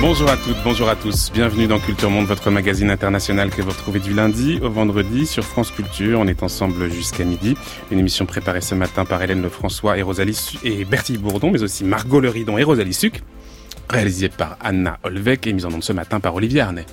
Bonjour à toutes, bonjour à tous. Bienvenue dans Culture Monde, votre magazine international que vous retrouvez du lundi au vendredi sur France Culture. On est ensemble jusqu'à midi. Une émission préparée ce matin par Hélène Lefrançois et Bertille Bourdon, mais aussi Margot Leridon et Rosalie Suc. Réalisée par Anna Olvec et mise en onde ce matin par Olivier Arnay.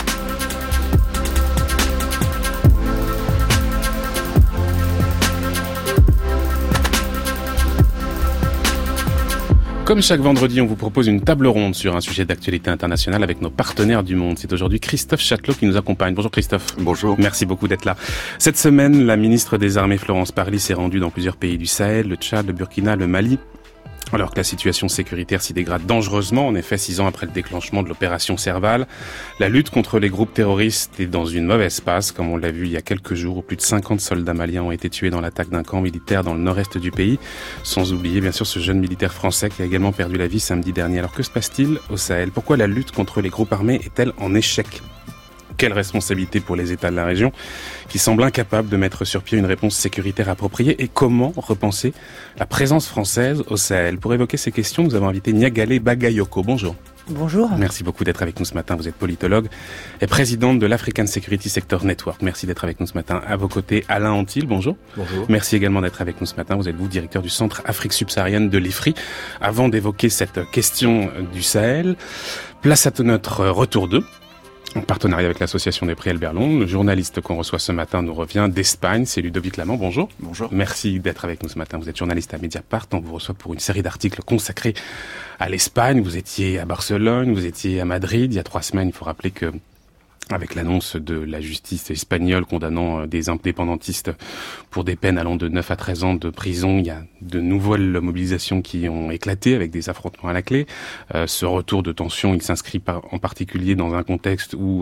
Comme chaque vendredi, on vous propose une table ronde sur un sujet d'actualité internationale avec nos partenaires du monde. C'est aujourd'hui Christophe Chatelot qui nous accompagne. Bonjour Christophe. Bonjour. Merci beaucoup d'être là. Cette semaine, la ministre des Armées Florence Parly s'est rendue dans plusieurs pays du Sahel, le Tchad, le Burkina, le Mali. Alors que la situation sécuritaire s'y dégrade dangereusement, en effet, 6 ans après le déclenchement de l'opération Serval, la lutte contre les groupes terroristes est dans une mauvaise passe, comme on l'a vu il y a quelques jours, où plus de 50 soldats maliens ont été tués dans l'attaque d'un camp militaire dans le nord-est du pays, sans oublier bien sûr ce jeune militaire français qui a également perdu la vie samedi dernier. Alors que se passe-t-il au Sahel ? Pourquoi la lutte contre les groupes armés est-elle en échec ? Quelle responsabilité pour les États de la région qui semblent incapables de mettre sur pied une réponse sécuritaire appropriée, et comment repenser la présence française au Sahel ? Pour évoquer ces questions, nous avons invité Niagale Bagayoko. Bonjour. Bonjour. Merci beaucoup d'être avec nous ce matin. Vous êtes politologue et présidente de l'African Security Sector Network. Merci d'être avec nous ce matin. À vos côtés, Alain Antil. Bonjour. Bonjour. Merci également d'être avec nous ce matin. Vous êtes directeur du Centre Afrique subsaharienne de l'IFRI. Avant d'évoquer cette question du Sahel, place à notre retour 2. En partenariat avec l'association des prix Elberlon, le journaliste qu'on reçoit ce matin nous revient d'Espagne, c'est Ludovic Lamant. Bonjour. Bonjour. Merci d'être avec nous ce matin. Vous êtes journaliste à Mediapart, on vous reçoit pour une série d'articles consacrés à l'Espagne. Vous étiez à Barcelone, vous étiez à Madrid il y a 3 semaines. Il faut rappeler que avec l'annonce de la justice espagnole condamnant des indépendantistes pour des peines allant de 9 à 13 ans de prison, il y a de nouvelles mobilisations qui ont éclaté avec des affrontements à la clé. Ce retour de tension, il s'inscrit en particulier dans un contexte où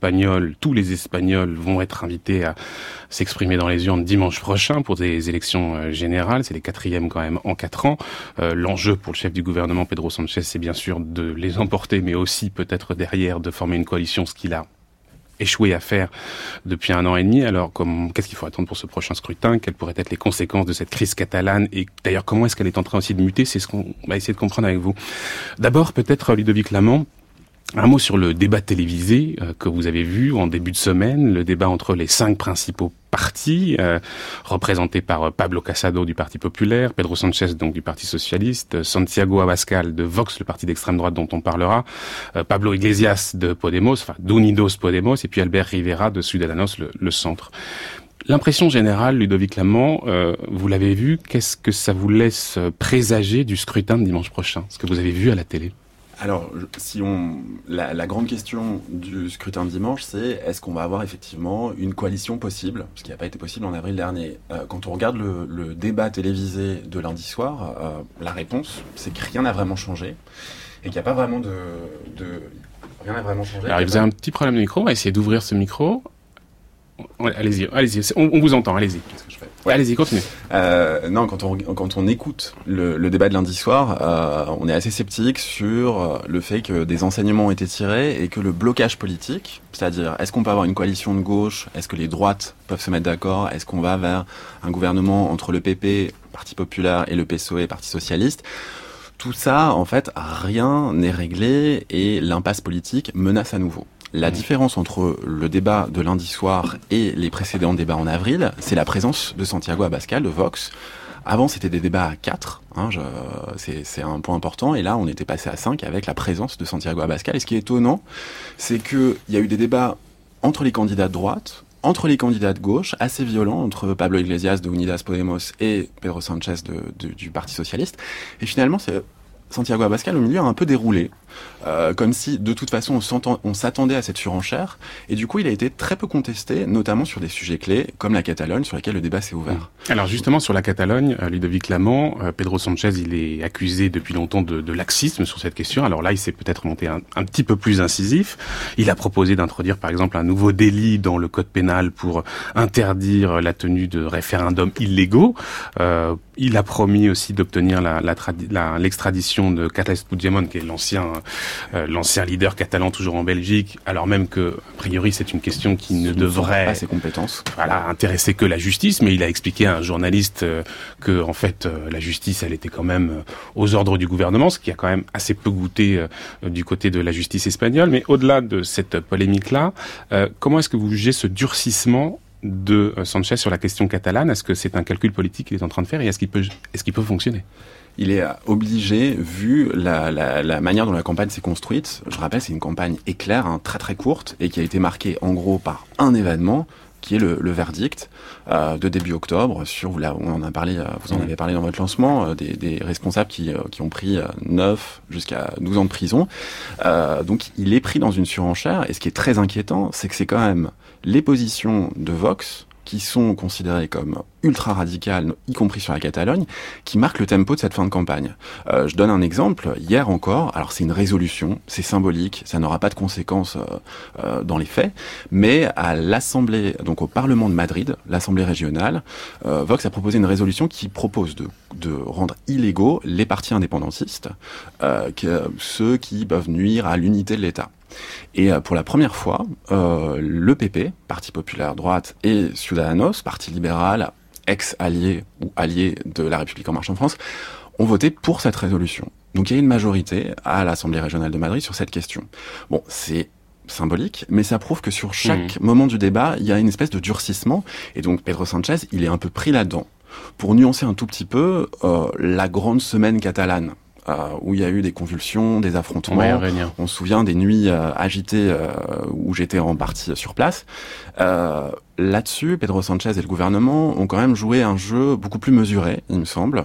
tous les Espagnols vont être invités à s'exprimer dans les urnes dimanche prochain pour des élections générales. C'est les 4e quand même en 4 ans. L'enjeu pour le chef du gouvernement, Pedro Sánchez, c'est bien sûr de les emporter, mais aussi peut-être derrière de former une coalition, ce qu'il a échoué à faire depuis 1 an et demi. Alors, qu'est-ce qu'il faut attendre pour ce prochain scrutin ? Quelles pourraient être les conséquences de cette crise catalane ? Et d'ailleurs, comment est-ce qu'elle est en train aussi de muter ? C'est ce qu'on va essayer de comprendre avec vous. D'abord, peut-être, Ludovic Lamant, un mot sur le débat télévisé que vous avez vu en début de semaine, le débat entre les 5 principaux partis, représentés par Pablo Casado du Parti populaire, Pedro Sánchez donc du Parti socialiste, Santiago Abascal de Vox, le parti d'extrême droite dont on parlera, Pablo Iglesias de Podemos, d'Unidos Podemos, et puis Albert Rivera de Ciudadanos, le centre. L'impression générale, Ludovic Lamant, vous l'avez vu, qu'est-ce que ça vous laisse présager du scrutin de dimanche prochain, ce que vous avez vu à la télé ? Alors, la grande question du scrutin de dimanche, c'est est-ce qu'on va avoir effectivement une coalition possible, ce qui n'a pas été possible en avril dernier. Quand on regarde le débat télévisé de lundi soir, la réponse, c'est que rien n'a vraiment changé et qu'il n'y a pas vraiment rien n'a vraiment changé. Alors, vous avez un petit problème de micro, on va essayer d'ouvrir ce micro. Allez-y, on vous entend, allez-y. Qu'est-ce que je fais ? Ouais. Allez-y, continuez. Non, quand on écoute le débat de lundi soir, on est assez sceptique sur le fait que des enseignements ont été tirés et que le blocage politique, c'est-à-dire est-ce qu'on peut avoir une coalition de gauche, est-ce que les droites peuvent se mettre d'accord, est-ce qu'on va vers un gouvernement entre le PP, Parti populaire, et le PSOE, Parti socialiste, tout ça, en fait, rien n'est réglé et l'impasse politique menace à nouveau. La différence entre le débat de lundi soir et les précédents débats en avril, c'est la présence de Santiago Abascal de Vox. Avant, c'était des débats à 4, c'est un point important, et là, on était passé à 5 avec la présence de Santiago Abascal. Et ce qui est étonnant, c'est qu'il y a eu des débats entre les candidats de droite, entre les candidats de gauche, assez violents, entre Pablo Iglesias de Unidas Podemos et Pedro Sánchez du Parti socialiste. Et finalement, c'est Santiago Abascal, au milieu, a un peu déroulé, comme si, de toute façon, on s'attendait à cette surenchère, et du coup, il a été très peu contesté, notamment sur des sujets clés, comme la Catalogne, sur laquelle le débat s'est ouvert. Alors, justement, sur la Catalogne, Ludovic Lamant, Pedro Sánchez, il est accusé depuis longtemps de laxisme sur cette question. Alors là, il s'est peut-être monté un petit peu plus incisif. Il a proposé d'introduire, par exemple, un nouveau délit dans le code pénal pour interdire la tenue de référendums illégaux. Il a promis aussi d'obtenir l'extradition de Carles Puigdemont, qui est l'ancien leader catalan toujours en Belgique, alors même que, a priori, c'est une question qui ne devrait pas ses compétences. Voilà, intéresser que la justice, mais il a expliqué à un journaliste que, en fait, la justice, elle était quand même aux ordres du gouvernement, ce qui a quand même assez peu goûté du côté de la justice espagnole. Mais au-delà de cette polémique-là, comment est-ce que vous jugez ce durcissement de Sanchez sur la question catalane? Est-ce que c'est un calcul politique qu'il est en train de faire et est-ce qu'il peut fonctionner? Il est obligé, vu la manière dont la campagne s'est construite. Je rappelle, c'est une campagne éclair, très très courte, et qui a été marquée en gros par un événement, qui est le verdict de début octobre sur, là, on en a parlé, vous en avez parlé dans votre lancement, des responsables qui ont pris 9 jusqu'à 12 ans de prison. Donc il est pris dans une surenchère, et ce qui est très inquiétant, c'est que c'est quand même les positions de Vox qui sont considérées comme ultra radicales, y compris sur la Catalogne, qui marquent le tempo de cette fin de campagne. Je donne un exemple. Hier encore, alors c'est une résolution, c'est symbolique, ça n'aura pas de conséquences dans les faits, mais à l'Assemblée, donc au Parlement de Madrid, l'Assemblée régionale, Vox a proposé une résolution qui propose de rendre illégaux les partis indépendantistes, ceux qui peuvent nuire à l'unité de l'État. Et pour la première fois, le PP, Parti populaire droite, et Ciudadanos, Parti libéral, ex-allié ou allié de la République en marche en France, ont voté pour cette résolution. Donc il y a une majorité à l'Assemblée régionale de Madrid sur cette question. Bon, c'est symbolique, mais ça prouve que sur chaque moment du débat, il y a une espèce de durcissement, et donc Pedro Sanchez, il est un peu pris là-dedans. Pour nuancer un tout petit peu, la grande semaine catalane, où il y a eu des convulsions, des affrontements. On se souvient des nuits agitées où j'étais en partie sur place. Là-dessus, Pedro Sanchez et le gouvernement ont quand même joué un jeu beaucoup plus mesuré, il me semble.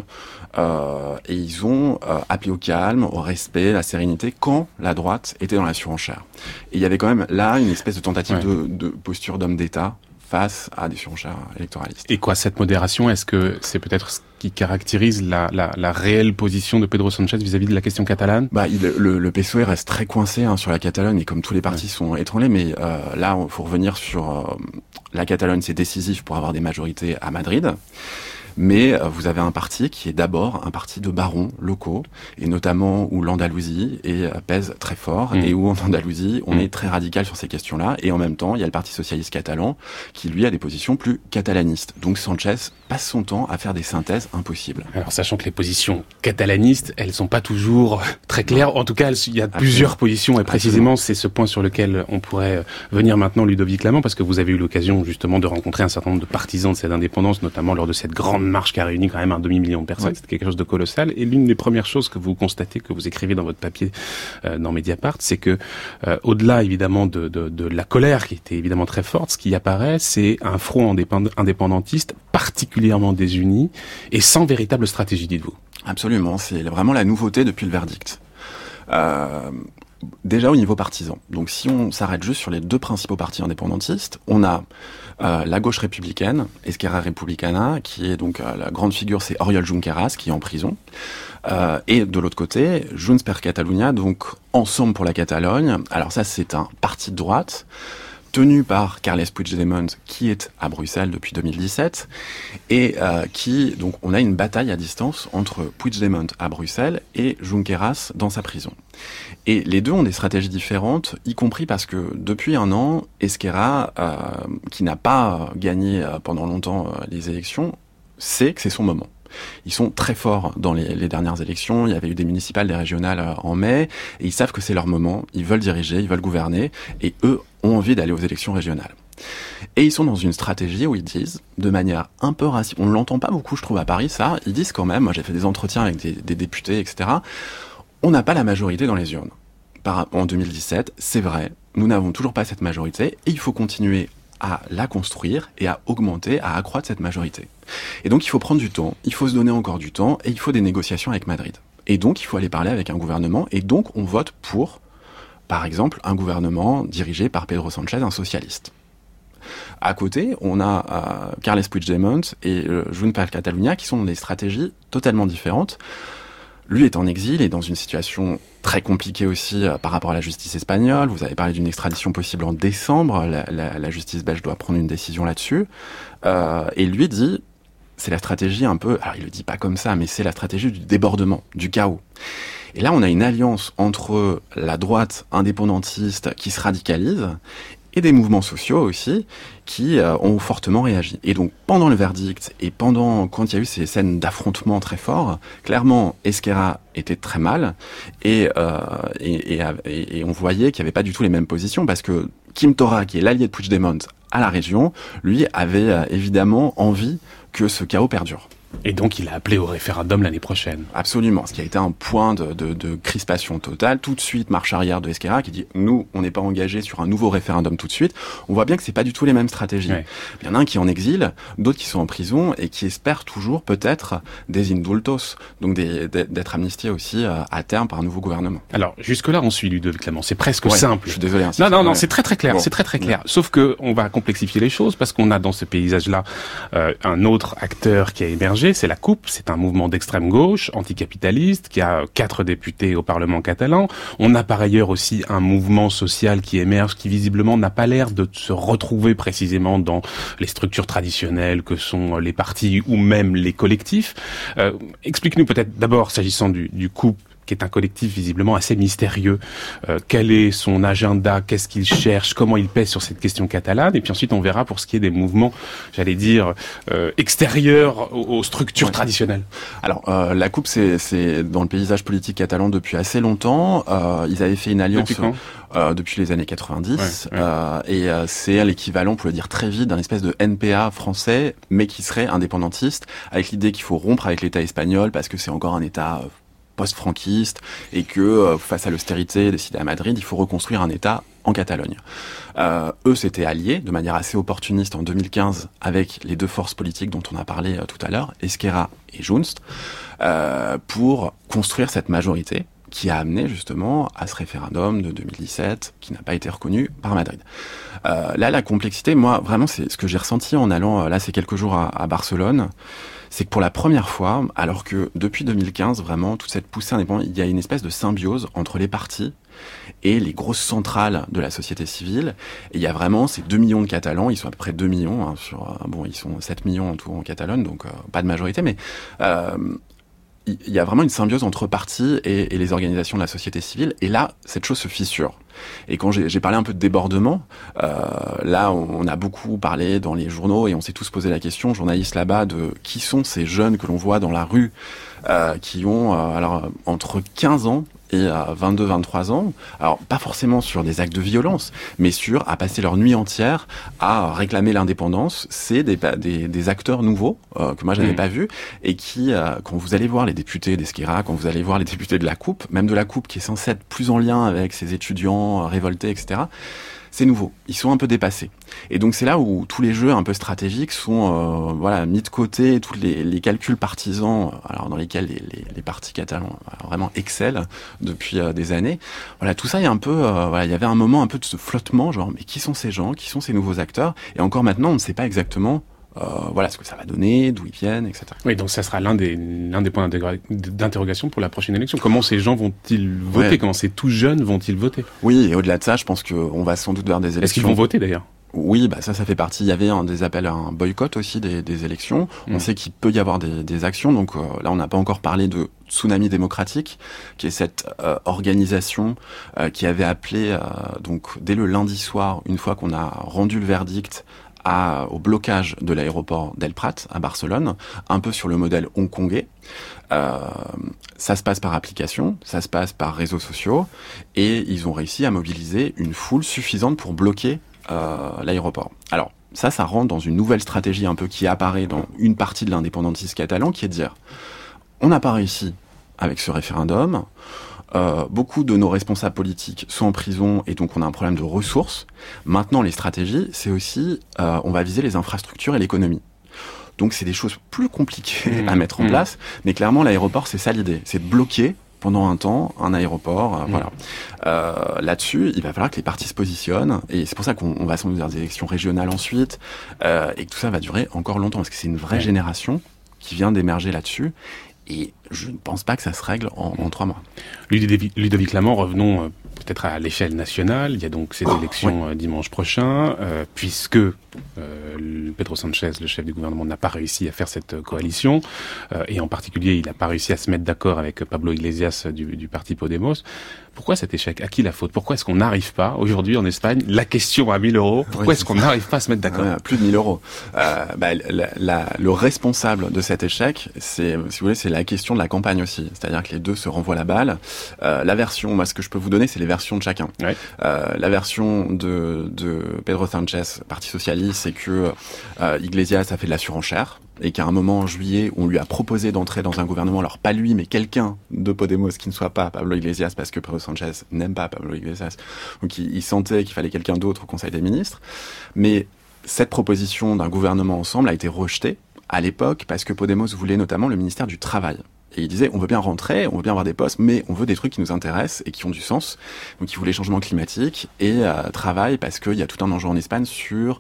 Et ils ont appelé au calme, au respect, à la sérénité, quand la droite était dans la surenchère. Et il y avait quand même là une espèce de tentative de posture d'homme d'État face à des surenchères électoralistes. Et quoi, cette modération, est-ce que c'est peut-être ce qui caractérise la réelle position de Pedro Sanchez vis-à-vis de la question catalane? Le PSOE reste très coincé sur la Catalogne, et comme tous les partis sont étranglés, mais là, il faut revenir sur la Catalogne, c'est décisif pour avoir des majorités à Madrid. Mais vous avez un parti qui est d'abord un parti de barons locaux, et notamment où l'Andalousie pèse très fort, et où en Andalousie, on est très radical sur ces questions-là, et en même temps, il y a le Parti socialiste catalan, qui lui a des positions plus catalanistes. Donc Sanchez passe son temps à faire des synthèses impossibles. Alors sachant que les positions catalanistes, elles sont pas toujours très claires, en tout cas, il y a plusieurs positions, et précisément, c'est ce point sur lequel on pourrait venir maintenant, Ludovic Lamant, parce que vous avez eu l'occasion justement de rencontrer un certain nombre de partisans de cette indépendance, notamment lors de cette grande marche qui a réuni quand même un demi-million de personnes. C'est quelque chose de colossal. Et l'une des premières choses que vous constatez, que vous écrivez dans votre papier dans Mediapart, c'est que au-delà évidemment de la colère qui était évidemment très forte, ce qui apparaît, c'est un front indépendantiste particulièrement désuni et sans véritable stratégie, dites-vous. Absolument, c'est vraiment la nouveauté depuis le verdict. Déjà au niveau partisan. Donc si on s'arrête juste sur les deux principaux partis indépendantistes, on a la gauche républicaine, Esquerra Republicana, qui est donc la grande figure, c'est Oriol Junqueras, qui est en prison. Et de l'autre côté, Junts per Catalunya, donc Ensemble pour la Catalogne. Alors ça, c'est un parti de droite, tenu par Carles Puigdemont, qui est à Bruxelles depuis 2017, et donc on a une bataille à distance entre Puigdemont à Bruxelles et Junqueras dans sa prison. Et les deux ont des stratégies différentes, y compris parce que depuis un an, Esquerra, qui n'a pas gagné pendant longtemps les élections, sait que c'est son moment. Ils sont très forts dans les dernières élections. Il y avait eu des municipales, des régionales en mai, et ils savent que c'est leur moment. Ils veulent diriger, ils veulent gouverner, et eux ont envie d'aller aux élections régionales. Et ils sont dans une stratégie où ils disent, de manière un peu raciste, on ne l'entend pas beaucoup, je trouve, à Paris, ça, ils disent quand même, moi j'ai fait des entretiens avec des députés, etc., on n'a pas la majorité dans les urnes. En 2017, c'est vrai, nous n'avons toujours pas cette majorité, et il faut continuer à la construire et à augmenter, à accroître cette majorité. Et donc il faut prendre du temps, il faut se donner encore du temps, et il faut des négociations avec Madrid. Et donc il faut aller parler avec un gouvernement, et donc on vote pour, par exemple, un gouvernement dirigé par Pedro Sanchez, un socialiste. À côté, on a Carles Puigdemont et Junts per Catalunya qui sont dans des stratégies totalement différentes. Lui est en exil et dans une situation très compliquée aussi par rapport à la justice espagnole. Vous avez parlé d'une extradition possible en décembre. La justice belge doit prendre une décision là-dessus. Et lui dit, c'est la stratégie un peu, alors il le dit pas comme ça, mais c'est la stratégie du débordement, du chaos. Et là, on a une alliance entre la droite indépendantiste qui se radicalise et des mouvements sociaux aussi qui ont fortement réagi. Et donc, pendant le verdict et quand il y a eu ces scènes d'affrontement très forts, clairement, Esquerra était très mal et on voyait qu'il n'y avait pas du tout les mêmes positions parce que Quim Torra, qui est l'allié de Puigdemont à la région, lui avait évidemment envie que ce chaos perdure. Et donc, il a appelé au référendum l'année prochaine. Absolument, ce qui a été un point de crispation totale. Tout de suite, marche arrière de Esquerra qui dit « Nous, on n'est pas engagés sur un nouveau référendum tout de suite ». On voit bien que c'est pas du tout les mêmes stratégies. Ouais. Il y en a un qui est en exil, d'autres qui sont en prison et qui espèrent toujours peut-être des indultos, donc d'être amnistiés aussi à terme par un nouveau gouvernement. Alors, jusque-là, on suit Ludovic Clamant. C'est presque simple. Je suis désolé. Non, c'est très très clair. Bon. C'est très très clair. Ouais. Sauf que on va complexifier les choses parce qu'on a dans ce paysage-là un autre acteur qui a émergé. C'est la CUP, c'est un mouvement d'extrême gauche, anticapitaliste, qui a 4 députés au Parlement catalan. On a par ailleurs aussi un mouvement social qui émerge, qui visiblement n'a pas l'air de se retrouver précisément dans les structures traditionnelles que sont les partis ou même les collectifs. Explique-nous peut-être d'abord, s'agissant du CUP, qui est un collectif visiblement assez mystérieux. Quel est son agenda? Qu'est-ce qu'il cherche? Comment il pèse sur cette question catalane? Et puis ensuite, on verra pour ce qui est des mouvements, j'allais dire, extérieurs aux structures traditionnelles. Alors, la CUP, c'est dans le paysage politique catalan depuis assez longtemps. Ils avaient fait une alliance... Depuis quand? Depuis les années 90. Ouais. Et c'est l'équivalent, on peut le dire très vite, d'un espèce de NPA français, mais qui serait indépendantiste, avec l'idée qu'il faut rompre avec l'État espagnol, parce que c'est encore un État... post-franquiste et que face à l'austérité décidée à Madrid, il faut reconstruire un État en Catalogne. Eux s'étaient alliés de manière assez opportuniste en 2015 avec les deux forces politiques dont on a parlé tout à l'heure, Esquerra et Junts, pour construire cette majorité qui a amené justement à ce référendum de 2017 qui n'a pas été reconnu par Madrid. Là, la complexité, moi, vraiment, c'est ce que j'ai ressenti en allant, là, ces quelques jours à Barcelone, c'est que pour la première fois, alors que depuis 2015, vraiment, toute cette poussée indépendante, il y a une espèce de symbiose entre les partis et les grosses centrales de la société civile. Et il y a vraiment ces 2 millions de Catalans, ils sont à peu près 2 millions, hein, ils sont 7 millions en tout en Catalogne, donc pas de majorité, mais il y a vraiment une symbiose entre partis et les organisations de la société civile. Et là, cette chose se fissure. Et quand j'ai parlé un peu de débordement, là, on a beaucoup parlé dans les journaux et on s'est tous posé la question, journalistes là-bas, de qui sont ces jeunes que l'on voit dans la rue, qui ont alors entre 15 ans et 22-23 ans, alors pas forcément sur des actes de violence, mais à passer leur nuit entière à réclamer l'indépendance. C'est des acteurs nouveaux que moi je n'avais pas vus et qui, quand vous allez voir les députés d'Esquerra, quand vous allez voir les députés de la CUP, même de la CUP qui est censée être plus en lien avec ses étudiants révoltés, etc., c'est nouveau. Ils sont un peu dépassés. Et donc c'est là où tous les jeux un peu stratégiques sont mis de côté, tous les calculs partisans, alors dans lesquels les partis catalans vraiment excellent depuis des années. Voilà, tout ça il y a un peu il y avait un moment un peu de ce flottement, genre mais qui sont ces gens, qui sont ces nouveaux acteurs? Et encore maintenant, on ne sait pas exactement ce que ça va donner, d'où ils viennent, etc. Oui, donc ça sera l'un des points d'interrogation pour la prochaine élection. Comment ces gens vont-ils voter? Comment ces tout jeunes vont-ils voter? Oui, et au-delà de ça, je pense qu'on va sans doute vers des élections... Est-ce qu'ils vont voter d'ailleurs? Oui, ça fait partie. Il y avait des appels à un boycott aussi des élections. On sait qu'il peut y avoir des actions. Donc là, on n'a pas encore parlé de Tsunami démocratique, qui est cette organisation qui avait appelé donc dès le lundi soir, une fois qu'on a rendu le verdict, au blocage de l'aéroport d'El Prat à Barcelone, un peu sur le modèle hongkongais. Ça se passe par application, ça se passe par réseaux sociaux, et ils ont réussi à mobiliser une foule suffisante pour bloquer l'aéroport. Alors, ça rentre dans une nouvelle stratégie un peu qui apparaît dans une partie de l'indépendantisme catalan, qui est de dire, on n'a pas réussi avec ce référendum, beaucoup de nos responsables politiques sont en prison et donc on a un problème de ressources. Maintenant, les stratégies, c'est aussi, on va viser les infrastructures et l'économie. Donc c'est des choses plus compliquées à mettre en place, mais clairement l'aéroport, c'est ça l'idée, c'est de bloquer pendant un temps un aéroport. Voilà. Là-dessus, il va falloir que les partis se positionnent, et c'est pour ça qu'on va sans doute vers des élections régionales ensuite, et que tout ça va durer encore longtemps, parce que c'est une vraie génération qui vient d'émerger là-dessus. Et je ne pense pas que ça se règle en 3 mois. Ludovic Clamant, revenons peut-être à l'échelle nationale. Il y a donc ces élections dimanche prochain, puisque Pedro Sánchez, le chef du gouvernement, n'a pas réussi à faire cette coalition, et en particulier, il n'a pas réussi à se mettre d'accord avec Pablo Iglesias du parti Podemos. Pourquoi cet échec? À qui la faute? Pourquoi est-ce qu'on n'arrive pas, aujourd'hui en Espagne, la question à 1 000 euros, pourquoi est-ce qu'on n'arrive pas à se mettre d'accord? Plus de 1 000 euros. Le responsable de cet échec, si vous voulez, c'est la question de la campagne aussi. C'est-à-dire que les deux se renvoient la balle. La version, moi, ce que je peux vous donner, c'est les versions de chacun. Ouais. La version de Pedro Sánchez, Parti Socialiste, c'est que Iglesias a fait de la surenchère et qu'à un moment en juillet, on lui a proposé d'entrer dans un gouvernement, alors pas lui, mais quelqu'un de Podemos qui ne soit pas Pablo Iglesias, parce que Pedro Sánchez n'aime pas Pablo Iglesias. Donc il sentait qu'il fallait quelqu'un d'autre au Conseil des ministres. Mais cette proposition d'un gouvernement ensemble a été rejetée à l'époque parce que Podemos voulait notamment le ministère du Travail. Et il disait, on veut bien rentrer, on veut bien avoir des postes, mais on veut des trucs qui nous intéressent et qui ont du sens. Donc il voulait changement climatique et travail, parce qu'il y a tout un enjeu en Espagne sur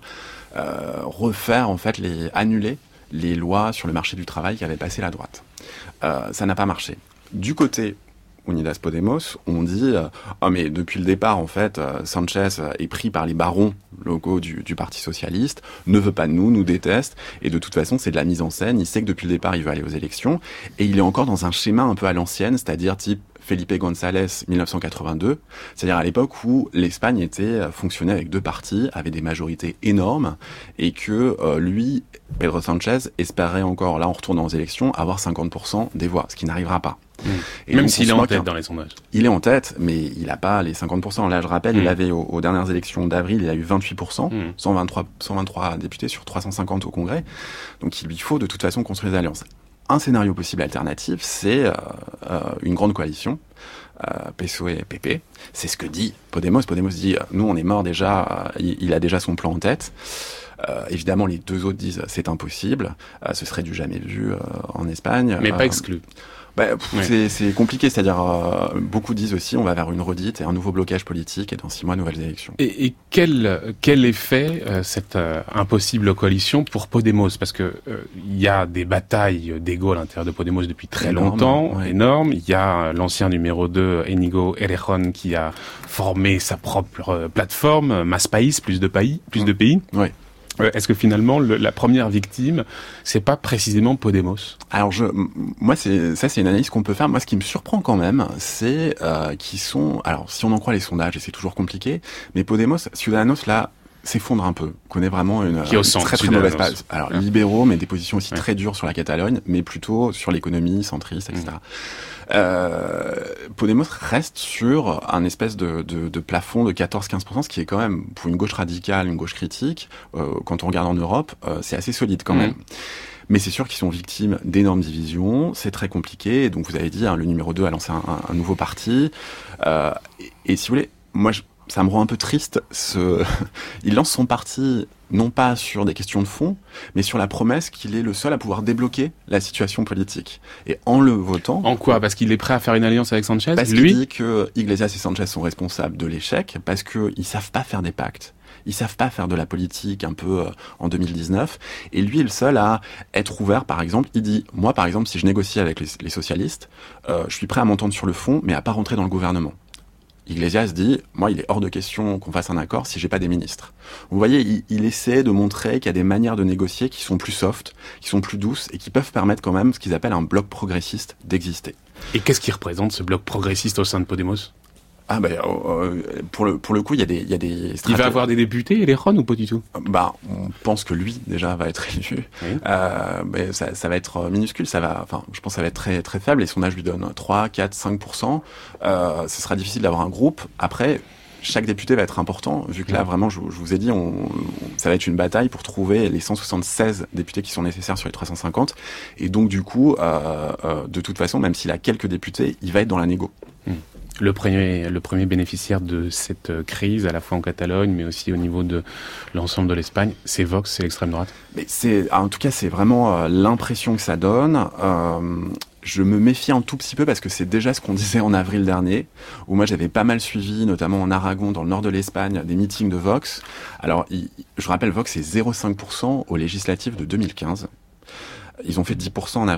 refaire, en fait, annuler les lois sur le marché du travail qui avaient passé la droite. Ça n'a pas marché. Du côté Unidas Podemos, on dit mais depuis le départ, en fait, Sánchez est pris par les barons locaux du Parti Socialiste, ne veut pas de nous déteste, et de toute façon, c'est de la mise en scène. Il sait que depuis le départ, il veut aller aux élections, et il est encore dans un schéma un peu à l'ancienne, c'est-à-dire type Felipe González, 1982, c'est-à-dire à l'époque où l'Espagne fonctionnait avec 2 partis, avait des majorités énormes, et que lui, Pedro Sánchez, espérait encore, là en retournant aux élections, avoir 50% des voix, ce qui n'arrivera pas. Et même s'il est en tête dans les sondages. Il est en tête, mais il n'a pas les 50%. Là, je rappelle, il avait aux dernières élections d'avril, il a eu 28%, 123 députés sur 350 au Congrès. Donc il lui faut de toute façon construire des alliances. Un scénario possible alternatif, c'est une grande coalition, PSOE et PP. C'est ce que dit Podemos. Podemos dit, nous on est mort déjà, il a déjà son plan en tête. Évidemment, les deux autres disent, c'est impossible, ce serait du jamais vu en Espagne. Mais pas exclu. C'est compliqué, c'est-à-dire beaucoup disent aussi on va vers une redite et un nouveau blocage politique et dans 6 mois nouvelles élections. Et quel effet cette impossible coalition pour Podemos, parce que il y a des batailles d'ego à l'intérieur de Podemos depuis très longtemps, énormes. Il y a l'ancien numéro 2 Íñigo Errejón qui a formé sa propre plateforme Más País, plus de pays. Oui. Est-ce que finalement la première victime, c'est pas précisément Podemos? Alors moi c'est une analyse qu'on peut faire. Moi, ce qui me surprend quand même, c'est qu'ils sont. Alors si on en croit les sondages, et c'est toujours compliqué, mais Podemos, Ciudadanos là s'effondre un peu, connaît vraiment une très mauvaise passe. Alors libéraux, mais des positions aussi très dures sur la Catalogne, mais plutôt sur l'économie, centriste, etc. Podemos reste sur un espèce de plafond de 14-15%, ce qui est quand même, pour une gauche radicale, une gauche critique, quand on regarde en Europe, c'est assez solide quand même. Mais c'est sûr qu'ils sont victimes d'énormes divisions, c'est très compliqué, donc vous avez dit, le numéro 2 a lancé un nouveau parti, et si vous voulez, moi ça me rend un peu triste, il lance son parti non pas sur des questions de fond, mais sur la promesse qu'il est le seul à pouvoir débloquer la situation politique. Et en le votant... En quoi? Parce qu'il est prêt à faire une alliance avec Sánchez? Parce qu'il dit que Iglesias et Sánchez sont responsables de l'échec, parce qu'ils savent pas faire des pactes. Ils savent pas faire de la politique un peu en 2019. Et lui est le seul à être ouvert, par exemple. Il dit, moi par exemple, si je négocie avec les socialistes, je suis prêt à m'entendre sur le fond, mais à pas rentrer dans le gouvernement. Iglesias dit, moi, il est hors de question qu'on fasse un accord si j'ai pas des ministres. Vous voyez, il essaie de montrer qu'il y a des manières de négocier qui sont plus soft, qui sont plus douces et qui peuvent permettre quand même ce qu'ils appellent un bloc progressiste d'exister. Et qu'est-ce qui représente ce bloc progressiste au sein de Podemos? Pour le coup, il y a des stratégies. Il va avoir des députés, Errejón, ou pas du tout? On pense que lui, déjà, va être élu. Oui. Mais ça va être minuscule, je pense que ça va être très, très faible. Les sondages lui donnent 3, 4, 5%. Ce sera difficile d'avoir un groupe. Après, chaque député va être important, vu que là, vraiment, je vous ai dit, ça va être une bataille pour trouver les 176 députés qui sont nécessaires sur les 350. Et donc, du coup, de toute façon, même s'il a quelques députés, il va être dans la négo. Le premier bénéficiaire de cette crise, à la fois en Catalogne, mais aussi au niveau de l'ensemble de l'Espagne, c'est Vox, c'est l'extrême droite? Mais en tout cas, c'est vraiment l'impression que ça donne. Je me méfie un tout petit peu parce que c'est déjà ce qu'on disait en avril dernier, où moi j'avais pas mal suivi, notamment en Aragon, dans le nord de l'Espagne, des meetings de Vox. Alors, je rappelle, Vox, c'est 0,5% aux législatives de 2015. Ils ont fait 10% en avril.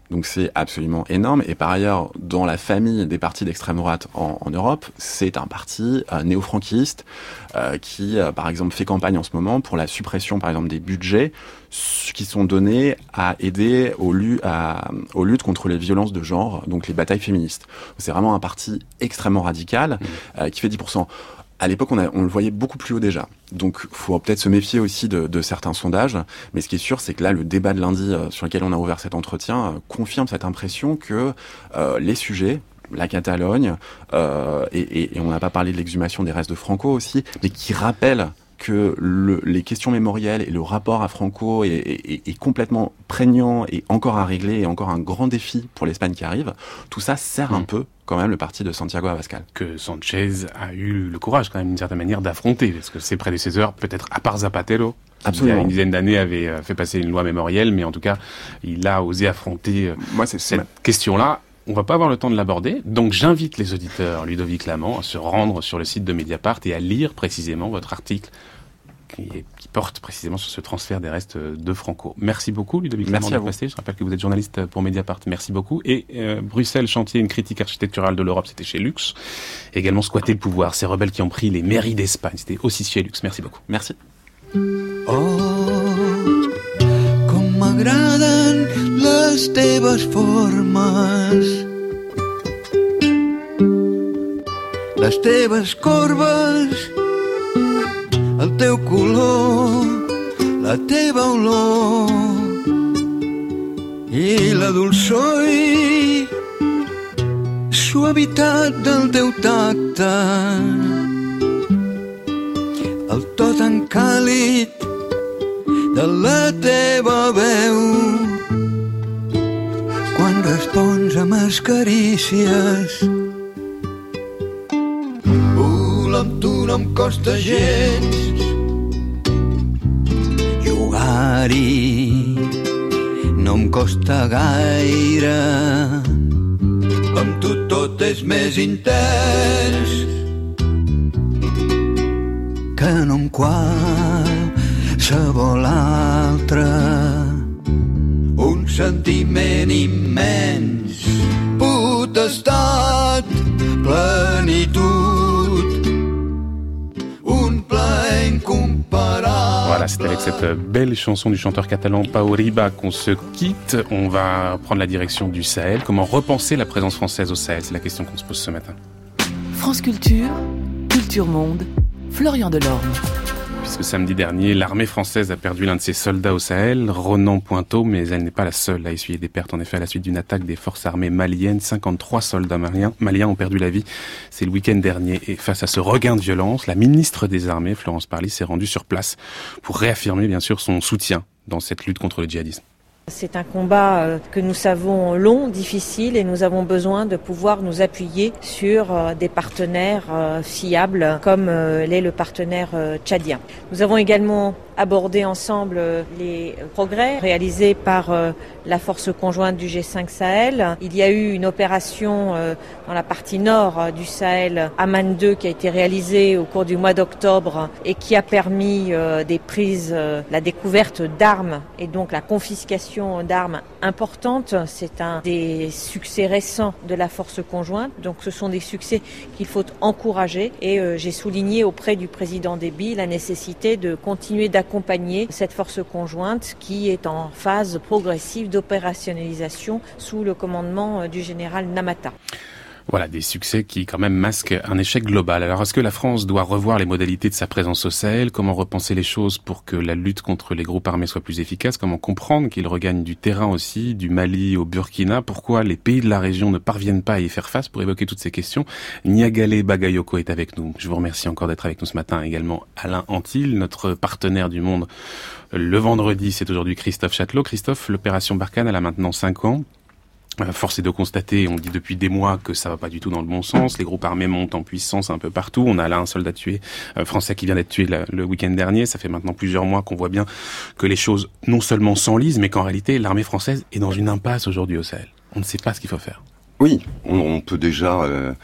Donc c'est absolument énorme. Et par ailleurs, dans la famille des partis d'extrême droite en Europe, c'est un parti néo-franquiste qui, par exemple, fait campagne en ce moment pour la suppression, par exemple, des budgets qui sont donnés à aider aux luttes contre les violences de genre, donc les batailles féministes. C'est vraiment un parti extrêmement radical qui fait 10%. À l'époque, on le voyait beaucoup plus haut déjà. Donc, faut peut-être se méfier aussi de certains sondages. Mais ce qui est sûr, c'est que là, le débat de lundi sur lequel on a ouvert cet entretien confirme cette impression que les sujets, la Catalogne, et on n'a pas parlé de l'exhumation des restes de Franco aussi, mais qui rappellent que les questions mémorielles et le rapport à Franco est complètement prégnant et encore à régler et encore un grand défi pour l'Espagne qui arrive. Tout ça sert un peu quand même le parti de Santiago Abascal. Que Sanchez a eu le courage quand même d'une certaine manière d'affronter, parce que ses prédécesseurs, peut-être à part Zapatero, absolument, il y a une dizaine d'années avait fait passer une loi mémorielle, mais en tout cas, il a osé affronter cette question-là. On va pas avoir le temps de l'aborder, donc j'invite les auditeurs, Ludovic Lamant, à se rendre sur le site de Mediapart et à lire précisément votre article qui porte précisément sur ce transfert des restes de Franco. Merci beaucoup, Ludovic Lamant, d'être passé. Je rappelle que vous êtes journaliste pour Mediapart. Merci beaucoup. Et Bruxelles, chantier, une critique architecturale de l'Europe, c'était chez Lux. Également, squatter le pouvoir, ces rebelles qui ont pris les mairies d'Espagne, c'était aussi chez Lux. Merci beaucoup. Merci. Oh, com m'agraden les teves formes, les teves corbes, el teu color, la teva olor i la dolçor i suavitat del teu tacte, el to tan càlid de la teva veu quan respons amb carícies. Amb tu no em costa gens jugar-hi, no em costa gaire. Amb tu tot és més intens que no amb qualsevol altre. Un sentiment immens, potestat, plenitud. Voilà, c'est avec cette belle chanson du chanteur catalan Pau Riba qu'on se quitte. On va prendre la direction du Sahel. Comment repenser la présence française au Sahel? C'est la question qu'on se pose ce matin. France Culture, Culture Monde, Florian Delorme. Puisque samedi dernier, l'armée française a perdu l'un de ses soldats au Sahel, Ronan Pointeau, mais elle n'est pas la seule à essuyer des pertes. En effet, à la suite d'une attaque des forces armées maliennes, 53 soldats maliens ont perdu la vie. C'est le week-end dernier. Et face à ce regain de violence, la ministre des Armées, Florence Parly, s'est rendue sur place pour réaffirmer, bien sûr, son soutien dans cette lutte contre le djihadisme. C'est un combat que nous savons long, difficile, et nous avons besoin de pouvoir nous appuyer sur des partenaires fiables comme l'est le partenaire tchadien. Nous avons également abordé ensemble les progrès réalisés par la force conjointe du G5 Sahel. Il y a eu une opération dans la partie nord du Sahel, Aman 2, qui a été réalisée au cours du mois d'octobre et qui a permis des prises, la découverte d'armes et donc la confiscation d'armes importantes. C'est un des succès récents de la force conjointe. Donc ce sont des succès qu'il faut encourager et j'ai souligné auprès du président Déby la nécessité de continuer d'accompagner cette force conjointe qui est en phase progressive d'opérationnalisation sous le commandement du général Namata. Voilà, des succès qui quand même masquent un échec global. Alors est-ce que la France doit revoir les modalités de sa présence au Sahel? Comment repenser les choses pour que la lutte contre les groupes armés soit plus efficace? Comment comprendre qu'ils regagnent du terrain aussi, du Mali au Burkina? Pourquoi les pays de la région ne parviennent pas à y faire face? Pour évoquer toutes ces questions, Niagale Bagayoko est avec nous. Je vous remercie encore d'être avec nous ce matin. Également Alain Antil, notre partenaire du Monde. Le vendredi, c'est aujourd'hui Christophe Châtelot. Christophe, l'opération Barkhane, elle a maintenant 5 ans. Force est de constater, on dit depuis des mois que ça va pas du tout dans le bon sens. Les groupes armés montent en puissance un peu partout. On a là un soldat tué, français qui vient d'être tué le week-end dernier. Ça fait maintenant plusieurs mois qu'on voit bien que les choses non seulement s'enlisent, mais qu'en réalité, l'armée française est dans une impasse aujourd'hui au Sahel. On ne sait pas ce qu'il faut faire. Oui, on peut déjà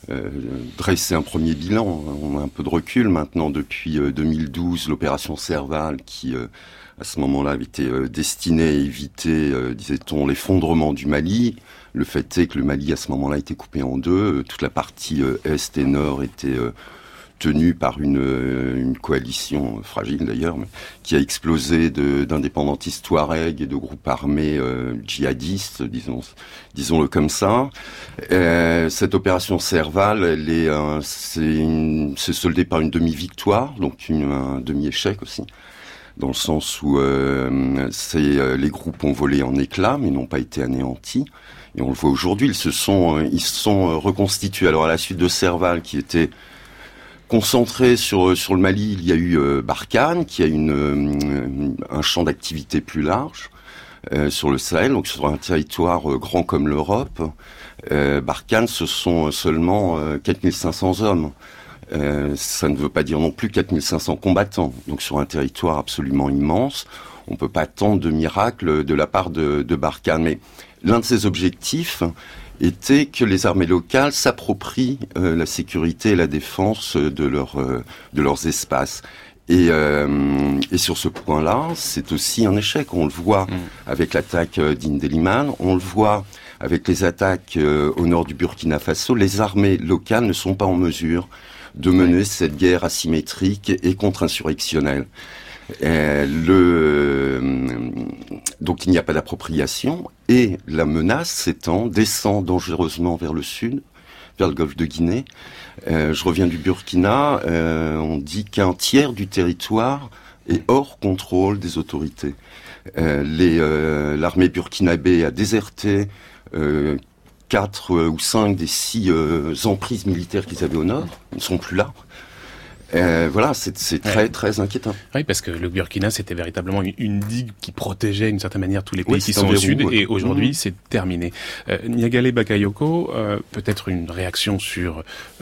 dresser un premier bilan. On a un peu de recul maintenant depuis 2012, l'opération Serval qui à ce moment-là avait été destinée à éviter, disait-on, l'effondrement du Mali. Le fait est que le Mali à ce moment-là était coupé en deux, toute la partie est et nord était tenue par une coalition fragile d'ailleurs, mais qui a explosé d'indépendantistes touaregs et de groupes armés djihadistes, disons-le comme ça. Cette opération Serval, c'est soldée par une demi-victoire, donc un demi-échec aussi, dans le sens où les groupes ont volé en éclats, mais n'ont pas été anéantis. Et on le voit aujourd'hui, ils se sont reconstitués. Alors à la suite de Serval, qui était concentré sur le Mali, il y a eu Barkhane, qui a un champ d'activité plus large sur le Sahel, donc sur un territoire grand comme l'Europe. Barkhane, ce sont seulement 4500 hommes. Ça ne veut pas dire non plus 4500 combattants. Donc sur un territoire absolument immense, on peut pas attendre de miracle de la part de Barkhane. Mais l'un de ses objectifs était que les armées locales s'approprient la sécurité et la défense de leurs espaces. Et sur ce point-là, c'est aussi un échec. On le voit avec l'attaque d'Indeliman, on le voit avec les attaques au nord du Burkina Faso. Les armées locales ne sont pas en mesure de mener cette guerre asymétrique et contre-insurrectionnelle. Donc il n'y a pas d'appropriation et la menace s'étend, descend dangereusement vers le sud, vers le golfe de Guinée. Je reviens du Burkina, on dit qu'un tiers du territoire est hors contrôle des autorités. L'armée burkinabé a déserté 4 ou 5 des 6 emprises militaires qu'ils avaient au nord, ils ne sont plus là. Voilà, c'est très très inquiétant. Oui, parce que le Burkina, c'était véritablement une digue qui protégeait d'une certaine manière tous les pays qui sont au sud, et aujourd'hui c'est terminé. Niagale Bakayoko, peut-être une réaction sur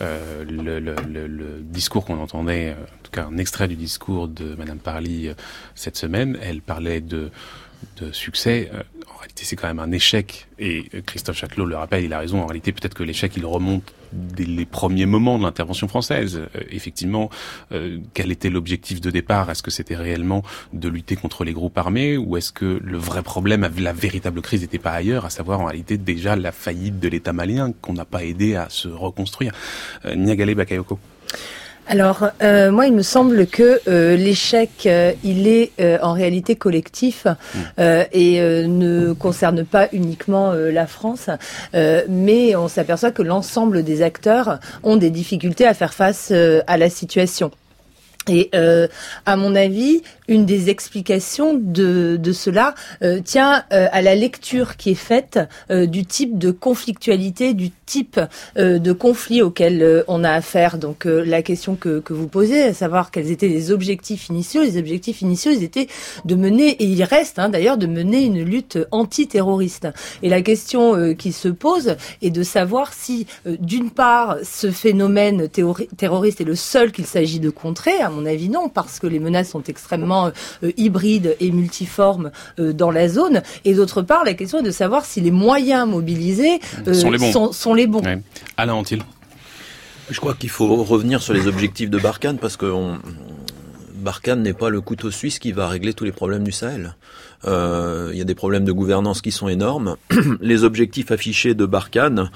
le discours qu'on entendait, en tout cas un extrait du discours de Madame Parly cette semaine. Elle parlait de succès. En réalité, c'est quand même un échec. Et Christophe Châtelot le rappelle, il a raison. En réalité, peut-être que l'échec, il remonte dès les premiers moments de l'intervention française. Effectivement, quel était l'objectif de départ? Est-ce que c'était réellement de lutter contre les groupes armés, ou est-ce que le vrai problème, la véritable crise n'était pas ailleurs, à savoir en réalité déjà la faillite de l'État malien qu'on n'a pas aidé à se reconstruire? Niagale Bakayoko. Alors, moi, il me semble que l'échec, il est en réalité collectif et ne concerne pas uniquement la France, mais on s'aperçoit que l'ensemble des acteurs ont des difficultés à faire face à la situation. Et à mon avis, une des explications de cela tient à la lecture qui est faite du type de conflictualité, du type de conflit auquel on a affaire. Donc la question que vous posez, à savoir quels étaient les objectifs initiaux. Les objectifs initiaux, ils étaient de mener, et il reste d'ailleurs, de mener une lutte antiterroriste. Et la question qui se pose est de savoir si, d'une part, ce phénomène terroriste est le seul qu'il s'agit de contrer. À mon avis, non, parce que les menaces sont extrêmement hybrides et multiformes dans la zone. Et d'autre part, la question est de savoir si les moyens mobilisés sont les bons. Ouais. Alain Antil. Je crois qu'il faut revenir sur les objectifs de Barkhane, parce que Barkhane n'est pas le couteau suisse qui va régler tous les problèmes du Sahel. Il y a des problèmes de gouvernance qui sont énormes. Les objectifs affichés de Barkhane,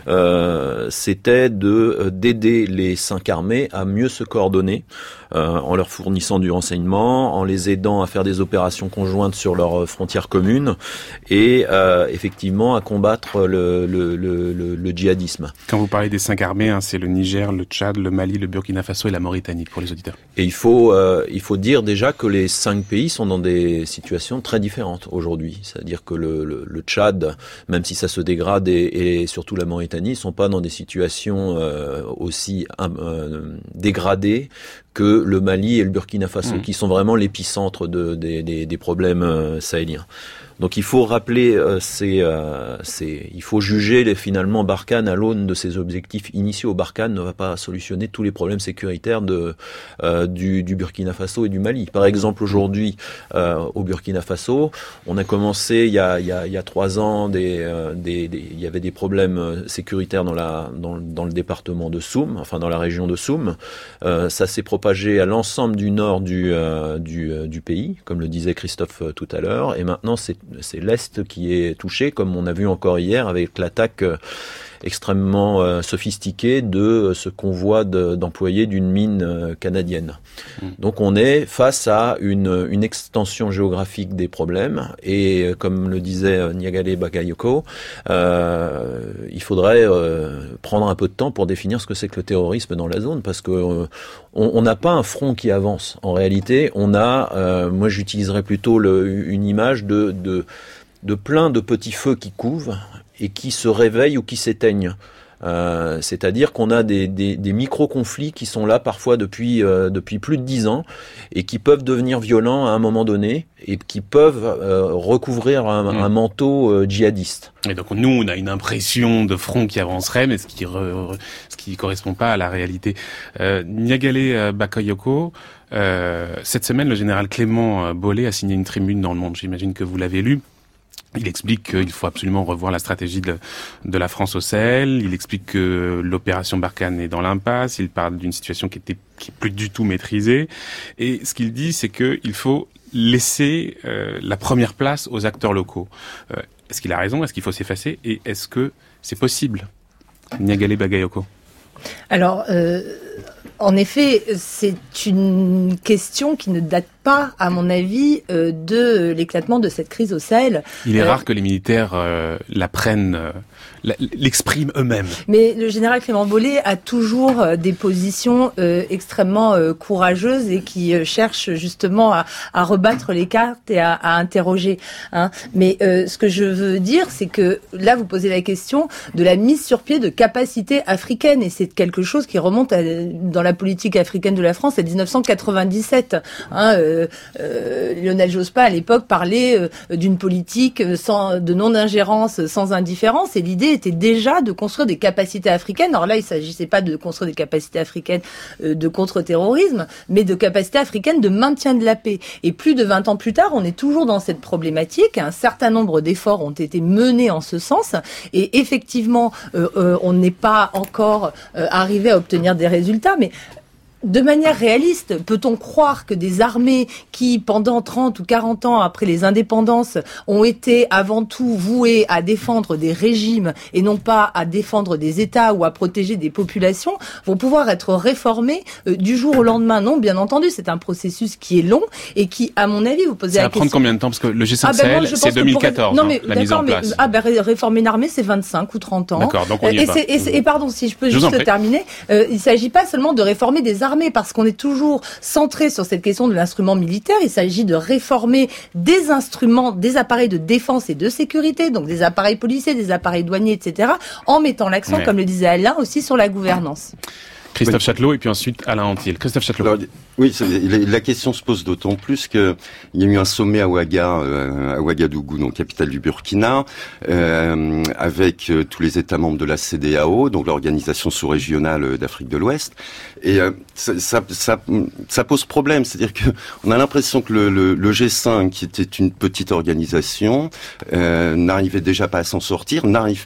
c'était d'aider les 5 armées à mieux se coordonner, en leur fournissant du renseignement, en les aidant à faire des opérations conjointes sur leurs frontières communes, et effectivement à combattre le djihadisme. Quand vous parlez des 5 armées, c'est le Niger, le Tchad, le Mali, le Burkina Faso et la Mauritanie, pour les auditeurs. Et il faut dire déjà que les 5 pays sont dans des situations très différentes aujourd'hui. C'est-à-dire que le Tchad, même si ça se dégrade, et surtout la Mauritanie, sont pas dans des situations aussi dégradées que le Mali et le Burkina Faso, qui sont vraiment l'épicentre des problèmes sahéliens. Donc il faut rappeler, il faut juger finalement Barkhane à l'aune de ses objectifs initiaux. Barkhane ne va pas solutionner tous les problèmes sécuritaires du Burkina Faso et du Mali. Par exemple, aujourd'hui, au Burkina Faso, on a commencé il y a 3 ans, il y avait des problèmes sécuritaires dans le département de Soum, enfin dans la région de Soum. Ça s'est propagé à l'ensemble du nord du pays, comme le disait Christophe tout à l'heure, et maintenant c'est l'Est qui est touché, comme on a vu encore hier avec l'attaque extrêmement sophistiquée de ce convoi d'employés d'une mine canadienne. Donc on est face à une extension géographique des problèmes, et comme le disait Niagale Bakayoko, il faudrait prendre un peu de temps pour définir ce que c'est que le terrorisme dans la zone, parce que on n'a pas un front qui avance. En réalité, on a, moi j'utiliserais plutôt une image de plein de petits feux qui couvent et qui se réveillent ou qui s'éteignent. C'est-à-dire qu'on a des micro-conflits qui sont là parfois depuis plus de 10 ans et qui peuvent devenir violents à un moment donné et qui peuvent recouvrir un manteau djihadiste. Et donc nous, on a une impression de front qui avancerait, mais ce qui correspond pas à la réalité. Niagale Bakayoko, cette semaine, le général Clément Bollet a signé une tribune dans Le Monde. J'imagine que vous l'avez lu. Il explique qu'il faut absolument revoir la stratégie de la France au Sahel. Il explique que l'opération Barkhane est dans l'impasse. Il parle d'une situation qui est plus du tout maîtrisée. Et ce qu'il dit, c'est qu'il faut laisser la première place aux acteurs locaux. Est-ce qu'il a raison? Est-ce qu'il faut s'effacer? Et est-ce que c'est possible? Niagale Bakayoko. Alors, en effet, c'est une question qui ne date pas, à mon avis, de l'éclatement de cette crise au Sahel. Il est rare que les militaires la prennent, l'expriment eux-mêmes. Mais le général Clément Bollet a toujours des positions extrêmement courageuses et qui cherchent justement à rebattre les cartes et à interroger. Mais ce que je veux dire, c'est que là, vous posez la question de la mise sur pied de capacités africaines, et c'est quelque chose qui remonte dans la politique africaine de la France à 1997. Lionel Jospin, à l'époque, parlait d'une politique de non-ingérence, sans indifférence, et l'idée était déjà de construire des capacités africaines. Alors là, il ne s'agissait pas de construire des capacités africaines de contre-terrorisme, mais de capacités africaines de maintien de la paix. Et plus de 20 ans plus tard, on est toujours dans cette problématique. Un certain nombre d'efforts ont été menés en ce sens, et effectivement, on n'est pas encore arrivé à obtenir des résultats, mais de manière réaliste, peut-on croire que des armées qui, pendant 30 ou 40 ans après les indépendances, ont été avant tout vouées à défendre des régimes et non pas à défendre des États ou à protéger des populations, vont pouvoir être réformées du jour au lendemain? Non, bien entendu, c'est un processus qui est long et qui, à mon avis, vous posez la question... Ça va prendre combien de temps? Parce que le G5 Sahel, c'est 2014, la mise en place. Réformer une armée, c'est 25 ou 30 ans. D'accord, donc on y est. Et pardon, si je peux juste terminer, il ne s'agit pas seulement de réformer des armées, parce qu'on est toujours centré sur cette question de l'instrument militaire. Il s'agit de réformer des instruments, des appareils de défense et de sécurité, donc des appareils policiers, des appareils douaniers, etc., en mettant l'accent, comme le disait Alain, aussi sur la gouvernance. Christophe Chatelot et puis ensuite Alain Antil. Christophe Chatelot. Alors, oui, la question se pose d'autant plus que il y a eu un sommet à Ouagadougou, donc capitale du Burkina, avec tous les États membres de la CEDEAO, donc l'organisation sous-régionale d'Afrique de l'Ouest, et ça pose problème, c'est-à-dire que on a l'impression que le G5, qui était une petite organisation, n'arrive pas à s'en sortir,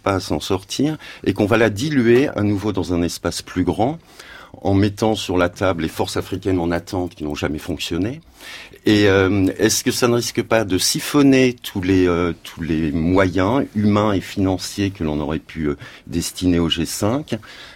et qu'on va la diluer à nouveau dans un espace plus grand, en mettant sur la table les forces africaines en attente qui n'ont jamais fonctionné. Et est-ce que ça ne risque pas de siphonner tous les moyens humains et financiers que l'on aurait pu destiner au G5,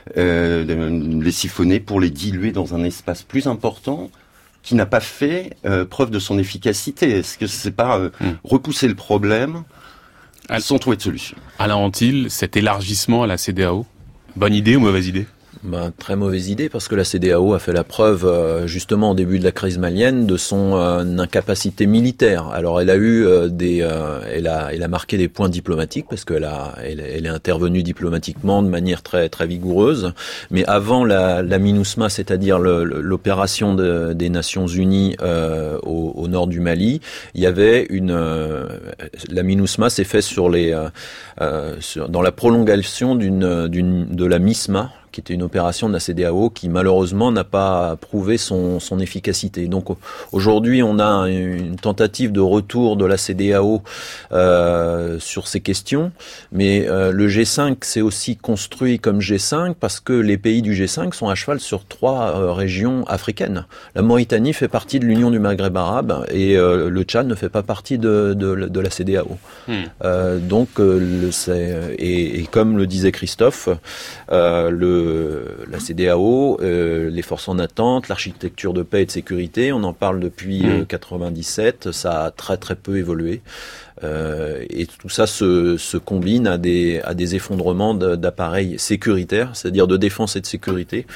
les siphonner pour les diluer dans un espace plus important qui n'a pas fait preuve de son efficacité? Est-ce que c'est pas repousser le problème sans trouver de solution? Alain Antil, cet élargissement à la CEDEAO, bonne idée ou mauvaise idée? Très mauvaise idée, parce que la CEDEAO a fait la preuve justement au début de la crise malienne de son incapacité militaire. Alors elle a eu elle a marqué des points diplomatiques, parce qu'elle est intervenue diplomatiquement de manière très très vigoureuse. Mais avant la MINUSMA, c'est-à-dire l'opération des Nations Unies au nord du Mali, il y avait la MINUSMA s'est fait dans la prolongation de la MISMA, qui était une opération de la CEDEAO qui malheureusement n'a pas prouvé son efficacité. Donc aujourd'hui, on a une tentative de retour de la CEDEAO sur ces questions, mais le G5 s'est aussi construit comme G5 parce que les pays du G5 sont à cheval sur 3 régions africaines. La Mauritanie fait partie de l'Union du Maghreb arabe et le Tchad ne fait pas partie de la CEDEAO. Donc et comme le disait Christophe, la CEDEAO, les forces en attente, l'architecture de paix et de sécurité, on en parle depuis 97, ça a très très peu évolué. Et tout ça se combine à des effondrements d'appareils sécuritaires, c'est-à-dire de défense et de sécurité,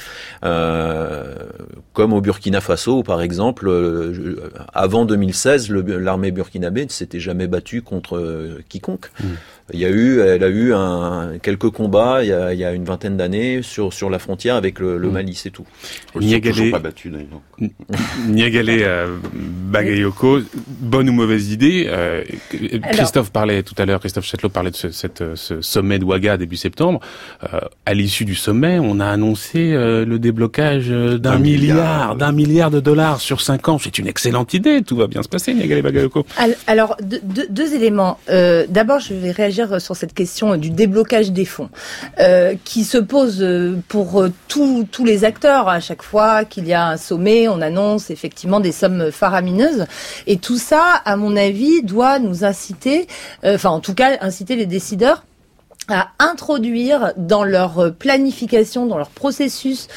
comme au Burkina Faso, où, par exemple, avant 2016, l'armée burkinabé ne s'était jamais battue contre quiconque. Elle a eu quelques combats il y a une vingtaine d'années sur la frontière avec le Mali, c'est tout. Toujours pas battu d'ailleurs. Niagalé Bagayoko, bonne ou mauvaise idée Christophe Châtelot parlait de ce sommet de Ouaga début septembre. À l'issue du sommet, on a annoncé le déblocage d'un milliard de dollars sur 5 ans. C'est une excellente idée, tout va bien se passer, Niagalé Bagayoko. Alors, deux éléments. D'abord, je vais réagir sur cette question du déblocage des fonds, qui se pose pour tous les acteurs. À chaque fois qu'il y a un sommet, on annonce effectivement des sommes faramineuses. Et tout ça, à mon avis, doit nous inciter, en tout cas, inciter les décideurs à introduire dans leur planification, dans leur processus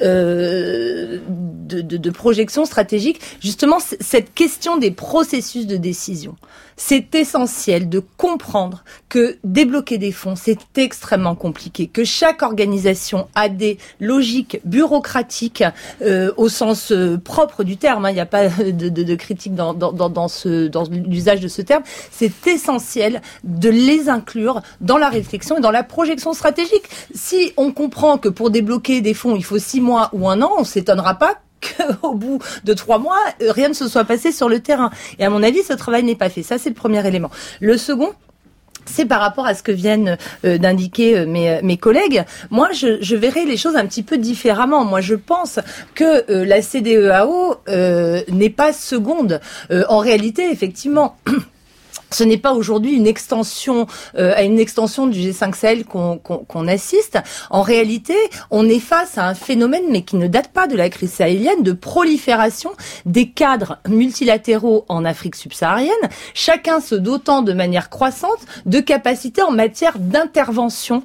de projection stratégique, justement cette question des processus de décision. C'est essentiel de comprendre que débloquer des fonds, c'est extrêmement compliqué, que chaque organisation a des logiques bureaucratiques au sens propre du terme. Il n'y a pas de critique dans l'usage de ce terme. C'est essentiel de les inclure dans la réflexion et dans la projection stratégique. Si on comprend que pour débloquer des fonds, il faut 6 mois ou 1 an, on s'étonnera pas qu'au bout de 3 mois, rien ne se soit passé sur le terrain. Et à mon avis, ce travail n'est pas fait. Ça, c'est le premier élément. Le second, c'est par rapport à ce que viennent d'indiquer mes collègues. Moi, je verrais les choses un petit peu différemment. Moi, je pense que la CEDEAO n'est pas seconde. En réalité, effectivement... Ce n'est pas aujourd'hui une extension à une extension du G5 Sahel qu'on assiste. En réalité, on est face à un phénomène, mais qui ne date pas de la crise sahélienne, de prolifération des cadres multilatéraux en Afrique subsaharienne, chacun se dotant de manière croissante de capacités en matière d'intervention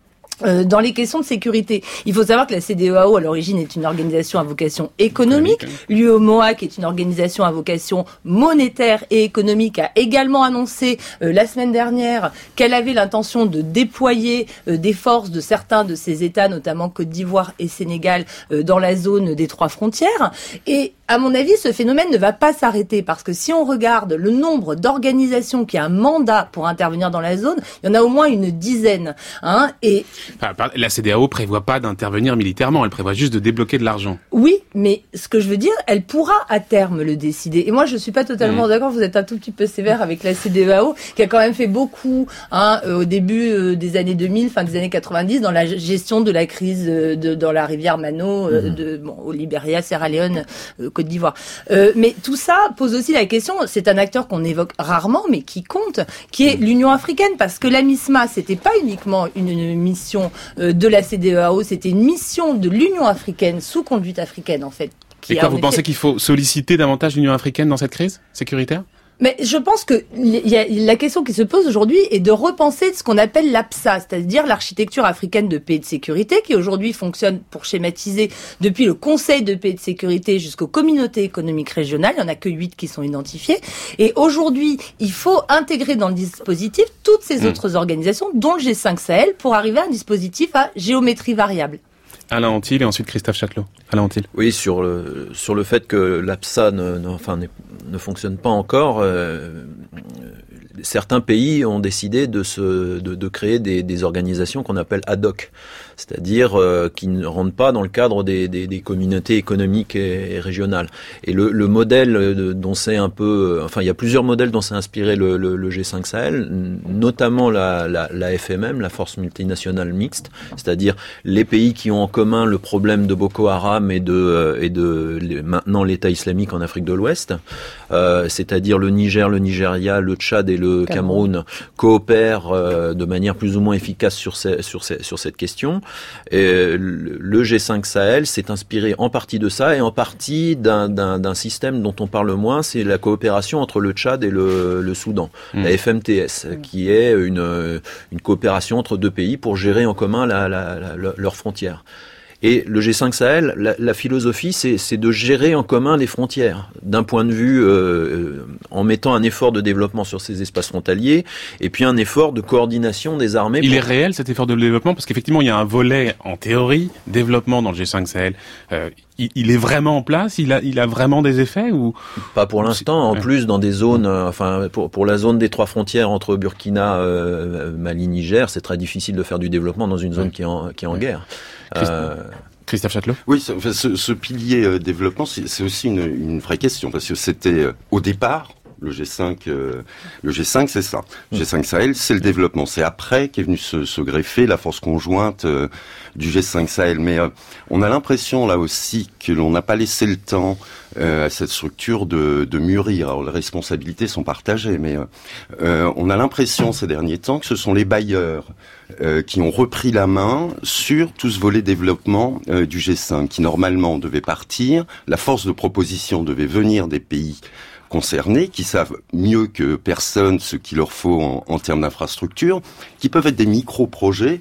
dans les questions de sécurité. Il faut savoir que la CEDEAO, à l'origine, est une organisation à vocation économique. L'UEMOA, qui est une organisation à vocation monétaire et économique, a également annoncé la semaine dernière qu'elle avait l'intention de déployer des forces de certains de ces États, notamment Côte d'Ivoire et Sénégal, dans la zone des 3 frontières. Et à mon avis, ce phénomène ne va pas s'arrêter, parce que si on regarde le nombre d'organisations qui a un mandat pour intervenir dans la zone, il y en a au moins une dizaine. Et la CEDEAO prévoit pas d'intervenir militairement, elle prévoit juste de débloquer de l'argent. Oui, mais ce que je veux dire, elle pourra à terme le décider. Et moi, je suis pas totalement d'accord, vous êtes un tout petit peu sévère avec la CEDEAO, qui a quand même fait beaucoup au début des années 2000, fin des années 90, dans la gestion de la crise dans la rivière Mano, au Libéria, Sierra Leone, Côte d'Ivoire. Mais tout ça pose aussi la question, c'est un acteur qu'on évoque rarement, mais qui compte, qui est l'Union africaine, parce que la MISMA, c'était pas uniquement une mission de la CEDEAO, c'était une mission de l'Union africaine, sous conduite africaine en fait. Et quoi, vous pensez qu'il faut solliciter davantage l'Union africaine dans cette crise sécuritaire ? Mais je pense que la question qui se pose aujourd'hui est de repenser ce qu'on appelle l'APSA, c'est-à-dire l'architecture africaine de paix et de sécurité, qui aujourd'hui fonctionne, pour schématiser, depuis le Conseil de paix et de sécurité jusqu'aux communautés économiques régionales. Il n'y en a que 8 qui sont identifiées. Et aujourd'hui, il faut intégrer dans le dispositif toutes ces autres organisations, dont le G5 Sahel, pour arriver à un dispositif à géométrie variable. Alain Antil et ensuite Christophe Châtelot. Alain Antil. Oui, sur le fait que l'APSA ne fonctionne pas encore, certains pays ont décidé de créer des organisations qu'on appelle ad hoc, c'est-à-dire qui ne rentrent pas dans le cadre des communautés économiques et régionales. Et le modèle dont c'est un peu, il y a plusieurs modèles dont s'est inspiré le G5 Sahel, notamment la FMM, la Force multinationale mixte, c'est-à-dire les pays qui ont en commun le problème de Boko Haram et de maintenant l'État islamique en Afrique de l'Ouest, c'est-à-dire le Niger, le Nigeria, le Tchad et le Cameroun coopèrent de manière plus ou moins efficace sur cette question. Et le G5 Sahel s'est inspiré en partie de ça et en partie d'un système dont on parle moins, c'est la coopération entre le Tchad et le Soudan, la FMTS, qui est une coopération entre deux pays pour gérer en commun leurs frontières. Et le G5 Sahel, la philosophie, c'est de gérer en commun les frontières, d'un point de vue en mettant un effort de développement sur ces espaces frontaliers, et puis un effort de coordination des armées. Il est réel cet effort de développement, parce qu'effectivement il y a un volet en théorie développement dans le G5 Sahel. Il est vraiment en place, il a vraiment des effets ou pas pour l'instant. En plus, dans des zones, pour la zone des 3 frontières entre Burkina, Mali, Niger, c'est très difficile de faire du développement dans une zone qui est en guerre. Christophe Châtelot. Oui, ce pilier développement, c'est aussi une vraie question, parce que c'était au départ. Le G5, c'est ça. Le G5 Sahel, c'est le développement. C'est après qu'est venu se greffer la force conjointe du G5 Sahel. Mais on a l'impression là aussi que l'on n'a pas laissé le temps à cette structure de mûrir. Alors les responsabilités sont partagées, mais on a l'impression ces derniers temps que ce sont les bailleurs qui ont repris la main sur tout ce volet développement du G5, qui normalement devait partir. La force de proposition devait venir des pays concernés, qui savent mieux que personne ce qu'il leur faut en termes d'infrastructures, qui peuvent être des micro-projets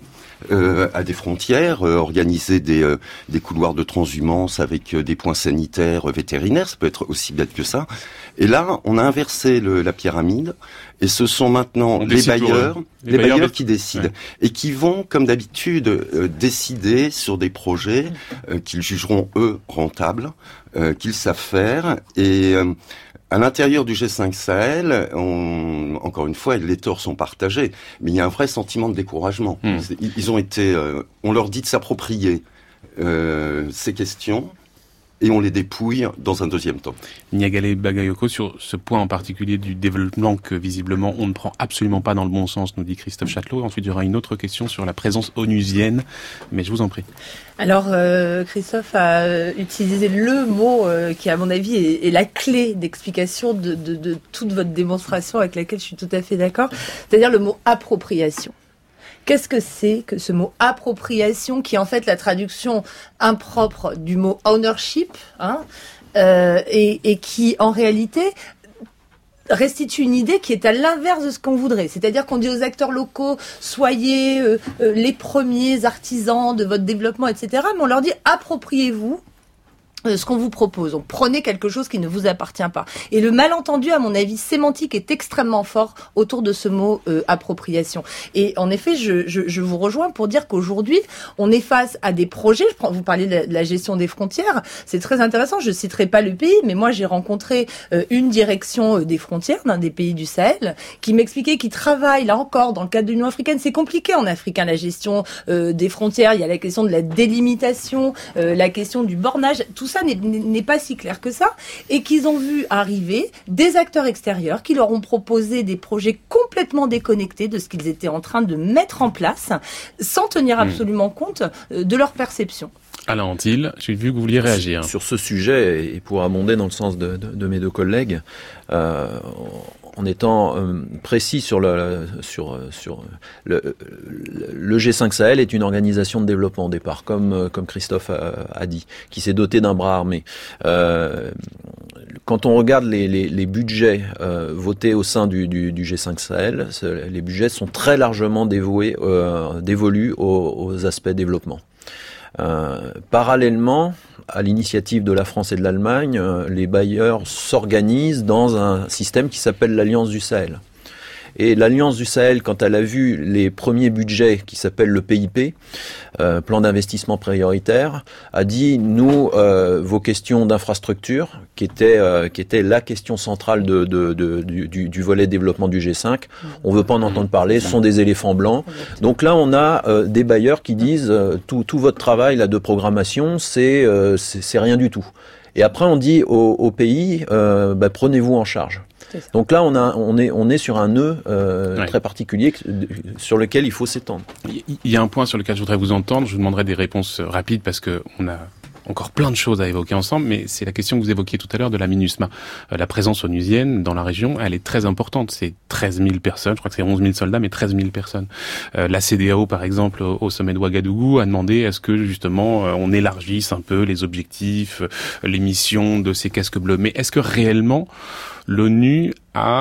à des frontières, organiser des couloirs de transhumance avec des points sanitaires, vétérinaires, ça peut être aussi bête que ça. Et là, on a inversé la pyramide, et ce sont maintenant les bailleurs qui décident, et qui vont, comme d'habitude, décider sur des projets qu'ils jugeront, eux, rentables, qu'ils savent faire, et à l'intérieur du G5 Sahel, encore une fois, les torts sont partagés, mais il y a un vrai sentiment de découragement. Ils ont été, on leur dit de s'approprier ces questions, et on les dépouille dans un deuxième temps. Niagale Bagayoko, sur ce point en particulier du développement que visiblement on ne prend absolument pas dans le bon sens, nous dit Christophe Châtelot. Ensuite, il y aura une autre question sur la présence onusienne, mais je vous en prie. Alors, Christophe a utilisé le mot qui, à mon avis, est la clé d'explication de toute votre démonstration, avec laquelle je suis tout à fait d'accord, c'est-à-dire le mot appropriation. Qu'est-ce que c'est que ce mot appropriation, qui est en fait la traduction impropre du mot ownership, et qui en réalité restitue une idée qui est à l'inverse de ce qu'on voudrait. C'est-à-dire qu'on dit aux acteurs locaux, soyez les premiers artisans de votre développement, etc. Mais on leur dit, appropriez-vous ce qu'on vous propose. Donc, prenez quelque chose qui ne vous appartient pas. Et le malentendu, à mon avis, sémantique est extrêmement fort autour de ce mot appropriation. Et en effet, je vous rejoins pour dire qu'aujourd'hui, on est face à des projets. Vous parlez de la gestion des frontières. C'est très intéressant. Je citerai pas le pays, mais moi, j'ai rencontré une direction des frontières d'un des pays du Sahel qui m'expliquait qu'ils travaillent, là encore, dans le cadre de l'Union africaine. C'est compliqué en Afrique, la gestion des frontières. Il y a la question de la délimitation, la question du bornage. Tout ça n'est pas si clair que ça, et qu'ils ont vu arriver des acteurs extérieurs qui leur ont proposé des projets complètement déconnectés de ce qu'ils étaient en train de mettre en place, sans tenir absolument compte de leur perception. Alain Antil, j'ai vu que vous vouliez réagir. Sur ce sujet, et pour abonder dans le sens de mes deux collègues, en étant précis sur le G5 Sahel est une organisation de développement au départ, comme Christophe a dit, qui s'est dotée d'un bras armé. Quand on regarde les budgets votés au sein du G5 Sahel, les budgets sont très largement dévolus aux aspects développement. Parallèlement, à l'initiative de la France et de l'Allemagne, les bailleurs s'organisent dans un système qui s'appelle l'Alliance du Sahel. Et l'Alliance du Sahel, quand elle a vu les premiers budgets qui s'appellent le PIP, plan d'investissement prioritaire, a dit nous vos questions d'infrastructure, qui était la question centrale du volet développement du G5, on veut pas en entendre parler, ce sont des éléphants blancs. Donc là, on a des bailleurs qui disent tout votre travail là de programmation, c'est rien du tout. Et après, on dit au pays, prenez-vous en charge. Donc là, on est sur un nœud très particulier sur lequel il faut s'étendre. Il y a un point sur lequel je voudrais vous entendre. Je vous demanderai des réponses rapides parce que on a encore plein de choses à évoquer ensemble, mais c'est la question que vous évoquiez tout à l'heure de la MINUSMA. La présence onusienne dans la région, elle est très importante. C'est 13 000 personnes, je crois que c'est 11 000 soldats, mais 13 000 personnes. La CEDEAO, par exemple, au sommet de Ouagadougou, a demandé est-ce que, justement, on élargisse un peu les objectifs, les missions de ces casques bleus. Mais est-ce que réellement, l'ONU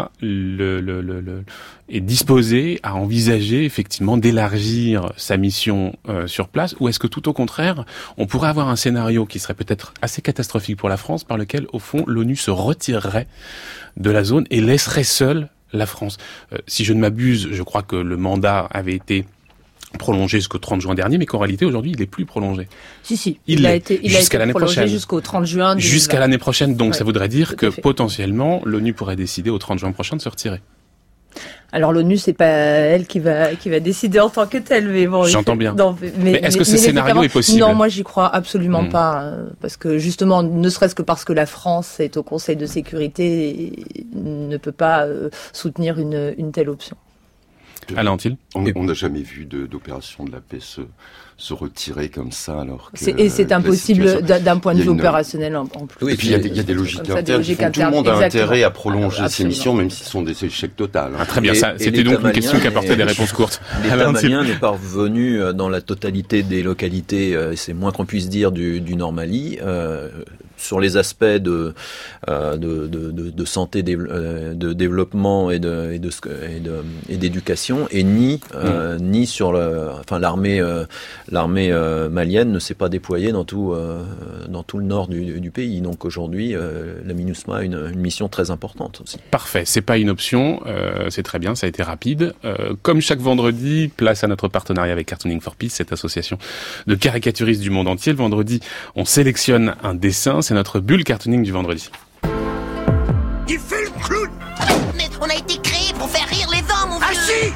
est disposée à envisager effectivement d'élargir sa mission sur place, ou est-ce que tout au contraire, on pourrait avoir un scénario qui serait peut-être assez catastrophique pour la France, par lequel au fond l'ONU se retirerait de la zone et laisserait seule la France. Si je ne m'abuse, je crois que le mandat avait été prolongé jusqu'au 30 juin dernier, mais qu'en réalité, aujourd'hui, il n'est plus prolongé. Si. Il a été prolongé jusqu'au 30 juin. Jusqu'à l'année prochaine. Donc, ça voudrait dire que, potentiellement, l'ONU pourrait décider au 30 juin prochain de se retirer. Alors, l'ONU, c'est pas elle qui va décider en tant que telle, mais bon. J'entends bien. Mais est-ce que ce scénario est possible? Non, moi, j'y crois absolument pas. Parce que, justement, ne serait-ce que parce que la France est au Conseil de sécurité, ne peut pas soutenir une telle option. Alain Antil. On n'a jamais vu d'opération de la paix se retirer comme ça, alors que c'est impossible d'un point de vue opérationnel en plus. Oui, et puis il y a des logiques internes. Tout le monde a intérêt à prolonger ces missions, même si ce sont des échecs totaux. Très bien, c'était donc une question qui apportait des réponses courtes. L'État malien n'est pas revenu dans la totalité des localités, c'est moins qu'on puisse dire, du Nord Mali. Sur les aspects de santé, de développement et d'éducation, et ni sur l'armée malienne ne s'est pas déployée dans tout le nord du pays. Donc aujourd'hui, la MINUSMA a une mission très importante aussi. Parfait, c'est pas une option, c'est très bien, ça a été rapide. Comme chaque vendredi, place à notre partenariat avec Cartooning for Peace, cette association de caricaturistes du monde entier. Le vendredi, on sélectionne un dessin. C'est notre bulle cartooning du vendredi. Il fait le clown. Mais on a été créé pour faire rire les hommes, mon vieux. Ah si.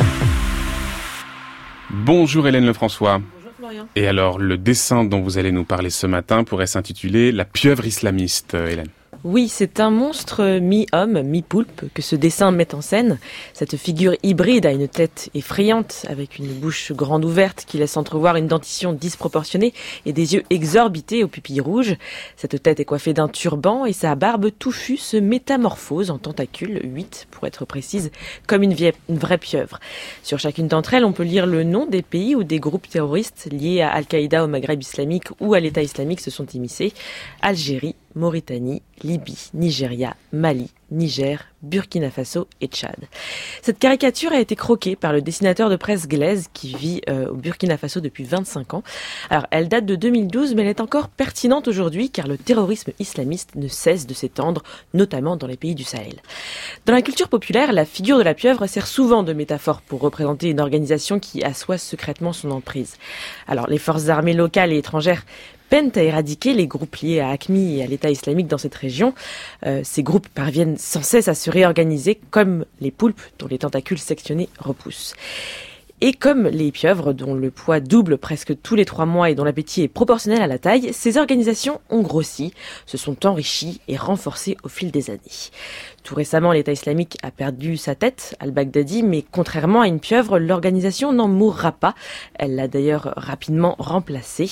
Bonjour Hélène Lefrançois. Bonjour Florian. Et alors, le dessin dont vous allez nous parler ce matin pourrait s'intituler « La pieuvre islamiste », Hélène. Oui, c'est un monstre mi-homme, mi-poulpe que ce dessin met en scène. Cette figure hybride a une tête effrayante, avec une bouche grande ouverte qui laisse entrevoir une dentition disproportionnée et des yeux exorbités aux pupilles rouges. Cette tête est coiffée d'un turban et sa barbe touffue se métamorphose en tentacules, 8 pour être précise, comme une vraie pieuvre. Sur chacune d'entre elles, on peut lire le nom des pays où des groupes terroristes liés à Al-Qaïda au Maghreb islamique ou à l'État islamique se sont immiscés. Algérie, Mauritanie, Libye, Nigeria, Mali, Niger, Burkina Faso et Tchad. Cette caricature a été croquée par le dessinateur de presse Glaise qui vit au Burkina Faso depuis 25 ans. Alors, elle date de 2012, mais elle est encore pertinente aujourd'hui car le terrorisme islamiste ne cesse de s'étendre, notamment dans les pays du Sahel. Dans la culture populaire, la figure de la pieuvre sert souvent de métaphore pour représenter une organisation qui assoit secrètement son emprise. Alors, les forces armées locales et étrangères peinent à éradiquer les groupes liés à AQMI et à l'État islamique dans cette région. Ces groupes parviennent sans cesse à se réorganiser comme les poulpes dont les tentacules sectionnés repoussent. Et comme les pieuvres, dont le poids double presque tous les 3 mois et dont l'appétit est proportionnel à la taille, ces organisations ont grossi, se sont enrichies et renforcées au fil des années. Tout récemment, l'État islamique a perdu sa tête, al-Baghdadi, mais contrairement à une pieuvre, l'organisation n'en mourra pas. Elle l'a d'ailleurs rapidement remplacée.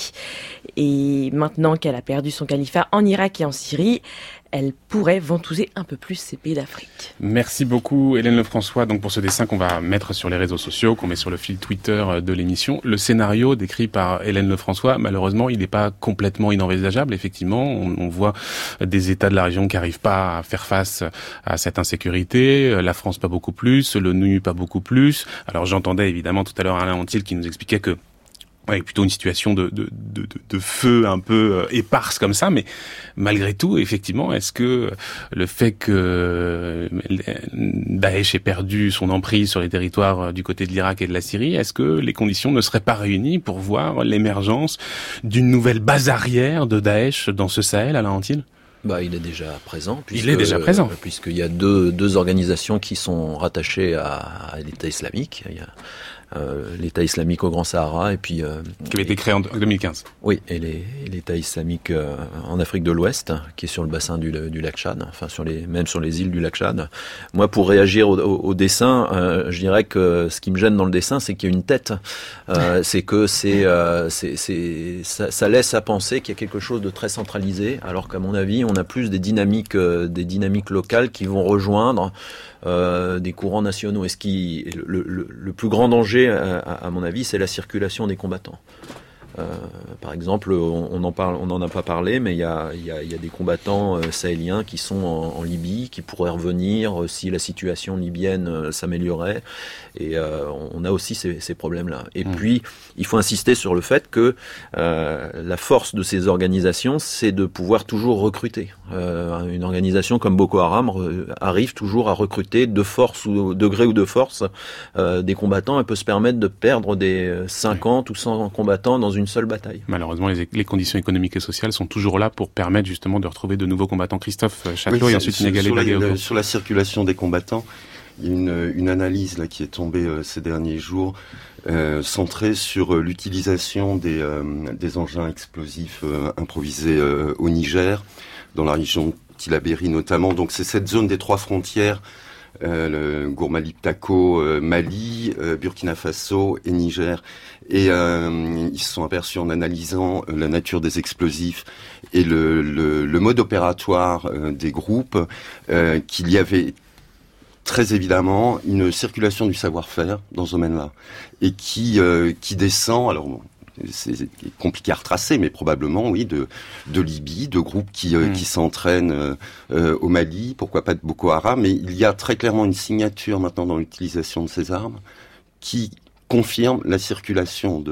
Et maintenant qu'elle a perdu son califat en Irak et en Syrie, elle pourrait ventouser un peu plus ces pays d'Afrique. Merci beaucoup Hélène Lefrançois donc pour ce dessin qu'on va mettre sur les réseaux sociaux, qu'on met sur le fil Twitter de l'émission. Le scénario décrit par Hélène Lefrançois, malheureusement, il n'est pas complètement inenvisageable. Effectivement, on voit des États de la région qui n'arrivent pas à faire face à cette insécurité. La France pas beaucoup plus, l'ONU pas beaucoup plus. Alors j'entendais évidemment tout à l'heure Alain Antil qui nous expliquait que Ouais, plutôt une situation de feu un peu éparse comme ça, mais malgré tout, effectivement, est-ce que le fait que Daesh ait perdu son emprise sur les territoires du côté de l'Irak et de la Syrie, est-ce que les conditions ne seraient pas réunies pour voir l'émergence d'une nouvelle base arrière de Daesh dans ce Sahel, Alain Antil ? Il est déjà présent. Puisqu'il y a deux organisations qui sont rattachées à l'État islamique. Il y a l'État islamique au Grand Sahara et puis qui avait été créé en 2015. Oui, et l'État islamique en Afrique de l'Ouest, qui est sur le bassin du lac Tchad, enfin même sur les îles du lac Tchad. Moi, pour réagir au dessin, je dirais que ce qui me gêne dans le dessin, c'est qu'il y a une tête. C'est que ça laisse à penser qu'il y a quelque chose de très centralisé, alors qu'à mon avis, on a plus des dynamiques locales qui vont rejoindre des courants nationaux. Et le plus grand danger, à mon avis, c'est la circulation des combattants. Par exemple, on n'en a pas parlé, mais il y a des combattants sahéliens qui sont en Libye, qui pourraient revenir si la situation libyenne s'améliorait. Et on a aussi ces problèmes-là. Et puis, il faut insister sur le fait que la force de ces organisations, c'est de pouvoir toujours recruter. Une organisation comme Boko Haram arrive toujours à recruter de force ou de gré ou de force des combattants. Elle peut se permettre de perdre des 50 ou 100 combattants dans une seule bataille. Malheureusement, les conditions économiques et sociales sont toujours là pour permettre justement de retrouver de nouveaux combattants. Christophe Châtelot et ensuite Négalé Bagayoko. Sur la circulation des combattants, il y a une analyse là qui est tombée ces derniers jours, centrée sur l'utilisation des engins explosifs improvisés au Niger, dans la région de Tillabéri notamment. Donc c'est cette zone des 3 frontières, le Gourmali-Ptako, Mali, Burkina Faso et Niger. Et ils se sont aperçus en analysant la nature des explosifs et le mode opératoire des groupes qu'il y avait très évidemment une circulation du savoir-faire dans ce domaine-là et qui descend. Alors bon, c'est compliqué à retracer, mais probablement oui de Libye, de groupes qui s'entraînent au Mali, pourquoi pas de Boko Haram. Mais il y a très clairement une signature maintenant dans l'utilisation de ces armes qui confirme la circulation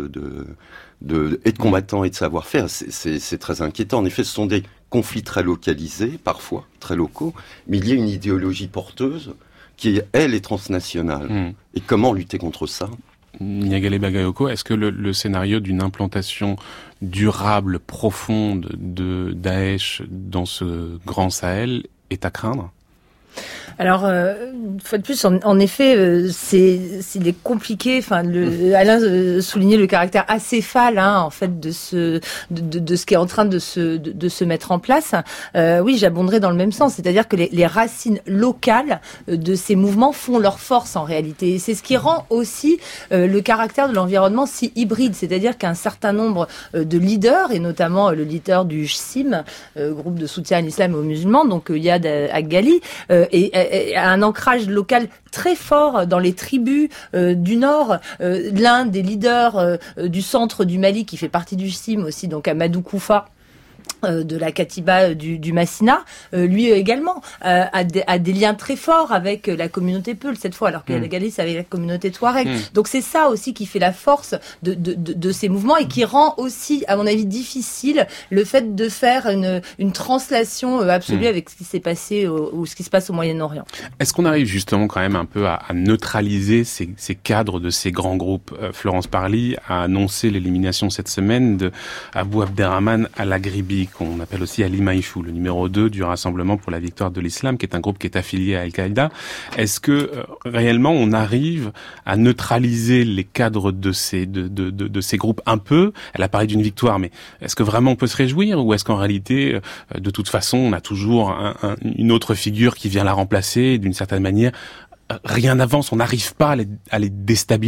de combattants et de savoir-faire. C'est très inquiétant. En effet, ce sont des conflits très localisés, parfois très locaux, mais il y a une idéologie porteuse qui, elle, est transnationale. Et comment lutter contre ça ? Négalé Bagayoko, est-ce que le scénario d'une implantation durable, profonde de Daesh dans ce grand Sahel est à craindre ? Alors, une fois de plus, en effet, c'est compliqué. Enfin, Alain soulignait le caractère acéphale, en fait, de ce qui est en train de se mettre en place. Oui, j'abonderai dans le même sens, c'est-à-dire que les racines locales de ces mouvements font leur force en réalité. Et c'est ce qui rend aussi le caractère de l'environnement si hybride, c'est-à-dire qu'un certain nombre de leaders, et notamment le leader du JSIM, groupe de soutien à l'islam et aux musulmans, donc Yad Aghali, et un ancrage local très fort dans les tribus du Nord. L'un des leaders du centre du Mali, qui fait partie du JSIM aussi, donc Amadou Koufa, de la Katiba du Massina, lui également a des liens très forts avec la communauté Peul cette fois, alors que Aghali c'est avec la communauté Touareg. Donc c'est ça aussi qui fait la force de ces mouvements et qui rend aussi, à mon avis, difficile le fait de faire une translation absolue avec ce qui s'est passé ou ce qui se passe au Moyen-Orient. Est-ce qu'on arrive justement quand même un peu à neutraliser ces cadres de ces grands groupes ? Florence Parly a annoncé l'élimination cette semaine de Abou Abderrahman al-Aghribi, qu'on appelle aussi Ali Maïchou, le numéro 2 du Rassemblement pour la victoire de l'islam, qui est un groupe qui est affilié à Al-Qaïda. Est-ce que réellement on arrive à neutraliser les cadres de ces groupes un peu ? Elle a parlé d'une victoire, mais est-ce que vraiment on peut se réjouir, ou est-ce qu'en réalité, de toute façon, on a toujours une autre figure qui vient la remplacer, d'une certaine manière, rien n'avance, on n'arrive pas à les déstabiliser ?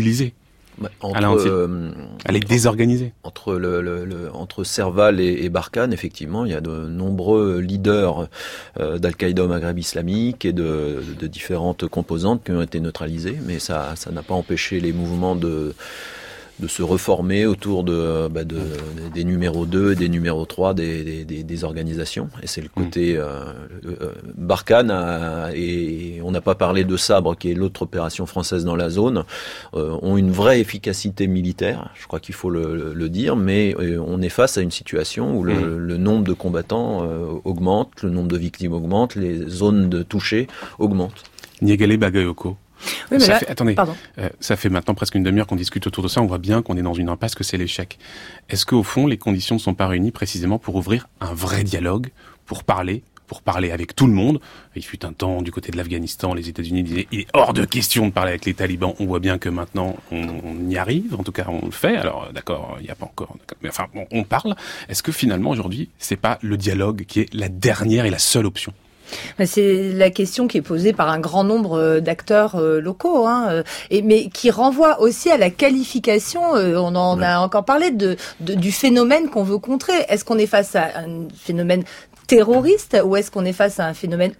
Elle est désorganisée. Entre Serval et Barkhane, effectivement, il y a de nombreux leaders d'Al-Qaïda au Maghreb islamique et de différentes composantes qui ont été neutralisées, mais ça n'a pas empêché les mouvements de se reformer autour des numéros 2 et des numéros 3 des organisations. Et c'est le côté Barkhane, et on n'a pas parlé de Sabre, qui est l'autre opération française dans la zone, ont une vraie efficacité militaire, je crois qu'il faut le dire, mais on est face à une situation où le nombre de combattants augmente, le nombre de victimes augmente, les zones de touchées augmentent. Niegele Bagayoko. Oui, mais ça fait maintenant presque une demi-heure qu'on discute autour de ça, on voit bien qu'on est dans une impasse, que c'est l'échec. Est-ce qu'au fond, les conditions ne sont pas réunies précisément pour ouvrir un vrai dialogue, pour parler avec tout le monde? Il fut un temps, du côté de l'Afghanistan, les États-Unis disaient il est hors de question de parler avec les talibans. On voit bien que maintenant, on y arrive, en tout cas on le fait. Alors d'accord, il n'y a pas encore... Mais enfin, on parle. Est-ce que finalement, aujourd'hui, c'est pas le dialogue qui est la dernière et la seule option? C'est la question qui est posée par un grand nombre d'acteurs locaux, mais qui renvoie aussi à la qualification. On en a encore parlé du phénomène qu'on veut contrer. Est-ce qu'on est face à un phénomène terroriste ou est-ce qu'on est face à un phénomène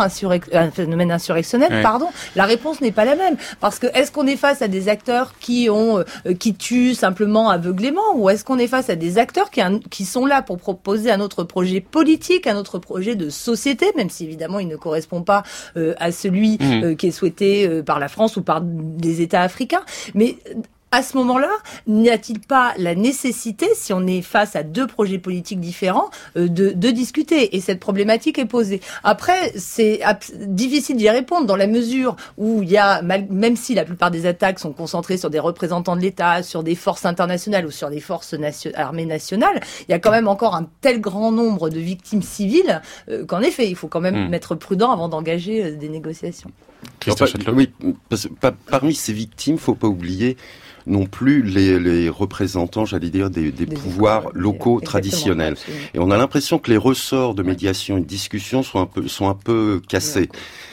insurrectionnel, pardon? La réponse n'est pas la même, parce que est-ce qu'on est face à des acteurs qui tuent simplement aveuglément, ou est-ce qu'on est face à des acteurs qui sont là pour proposer un autre projet politique, un autre projet de société, même si évidemment il ne correspond pas à celui qui est souhaité par la France ou par des États africains, mais à ce moment-là, n'y a-t-il pas la nécessité, si on est face à deux projets politiques différents, de discuter? Et cette problématique est posée. Après, c'est difficile d'y répondre dans la mesure où il y a, même si la plupart des attaques sont concentrées sur des représentants de l'État, sur des forces internationales ou sur des forces armées nationales, il y a quand même encore un tel grand nombre de victimes civiles qu'en effet, il faut quand même être prudent avant d'engager des négociations. Oui, parce que parmi ces victimes, faut pas oublier non plus les représentants, j'allais dire, des pouvoirs locaux traditionnels. Absolument. Et on a l'impression que les ressorts de médiation et de discussion sont un peu cassés.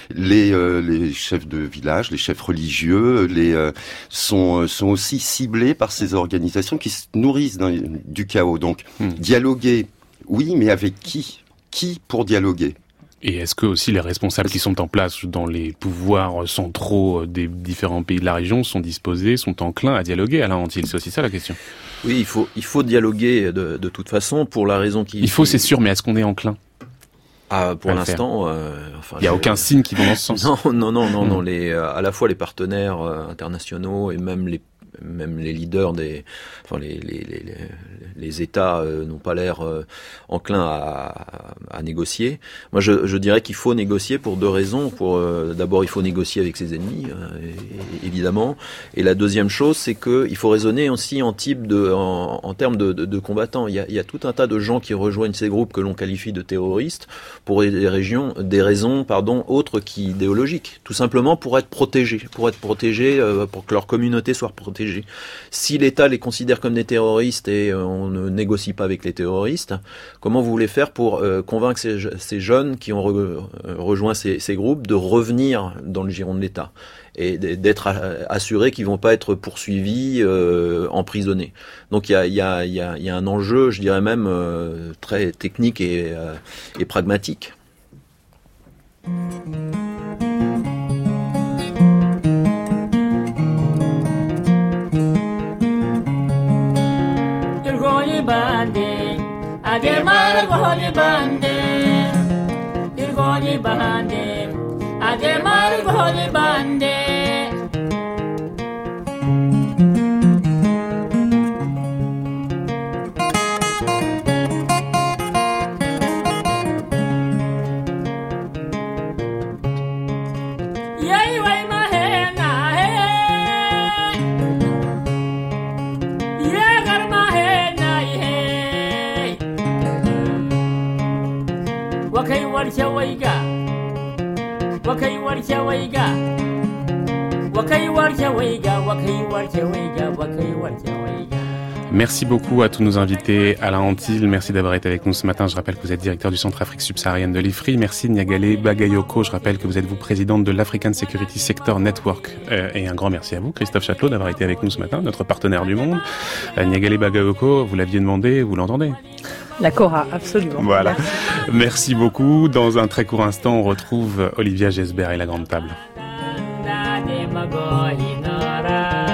Les chefs de village, les chefs religieux, sont aussi ciblés par ces organisations qui se nourrissent du chaos. Donc, dialoguer, oui, mais avec qui? Qui pour dialoguer? Et est-ce que aussi les responsables qui sont en place dans les pouvoirs centraux des différents pays de la région sont disposés, sont enclins à dialoguer, Alain Antil? C'est aussi ça la question. Oui, il faut dialoguer de toute façon pour la raison qui... Il faut, c'est sûr, mais est-ce qu'on est enclin? Pour l'instant, il n'y a aucun signe qui va dans ce sens. Non. À la fois les partenaires internationaux et même les leaders les États n'ont pas l'air enclins à négocier. Moi, je dirais qu'il faut négocier pour deux raisons. D'abord, il faut négocier avec ses ennemis, évidemment. Et la deuxième chose, c'est qu'il faut raisonner aussi en termes de combattants. Il y a tout un tas de gens qui rejoignent ces groupes que l'on qualifie de terroristes pour des raisons autres qu'idéologiques. Tout simplement pour être protégés, pour que leur communauté soit protégée. Si l'État les considère comme des terroristes et on ne négocie pas avec les terroristes, comment vous voulez faire pour convaincre ces jeunes qui ont rejoint ces groupes de revenir dans le giron de l'État et d'être assurés qu'ils vont pas être poursuivis, emprisonnés? Donc il y a un enjeu, je dirais même très technique et pragmatique. Merci beaucoup à tous nos invités. Alain Antil, merci d'avoir été avec nous ce matin. Je rappelle que vous êtes directeur du Centre Afrique subsaharienne de l'IFRI. Merci Niegele Bagayoko. Je rappelle que vous êtes présidente de l'African Security Sector Network. Et un grand merci à vous, Christophe Chatelot, d'avoir été avec nous ce matin, notre partenaire du monde. Niegele Bagayoko, vous l'aviez demandé, vous l'entendez? La Cora, absolument. Voilà. Merci beaucoup. Dans un très court instant, on retrouve Olivia Gesbert et la Grande Table.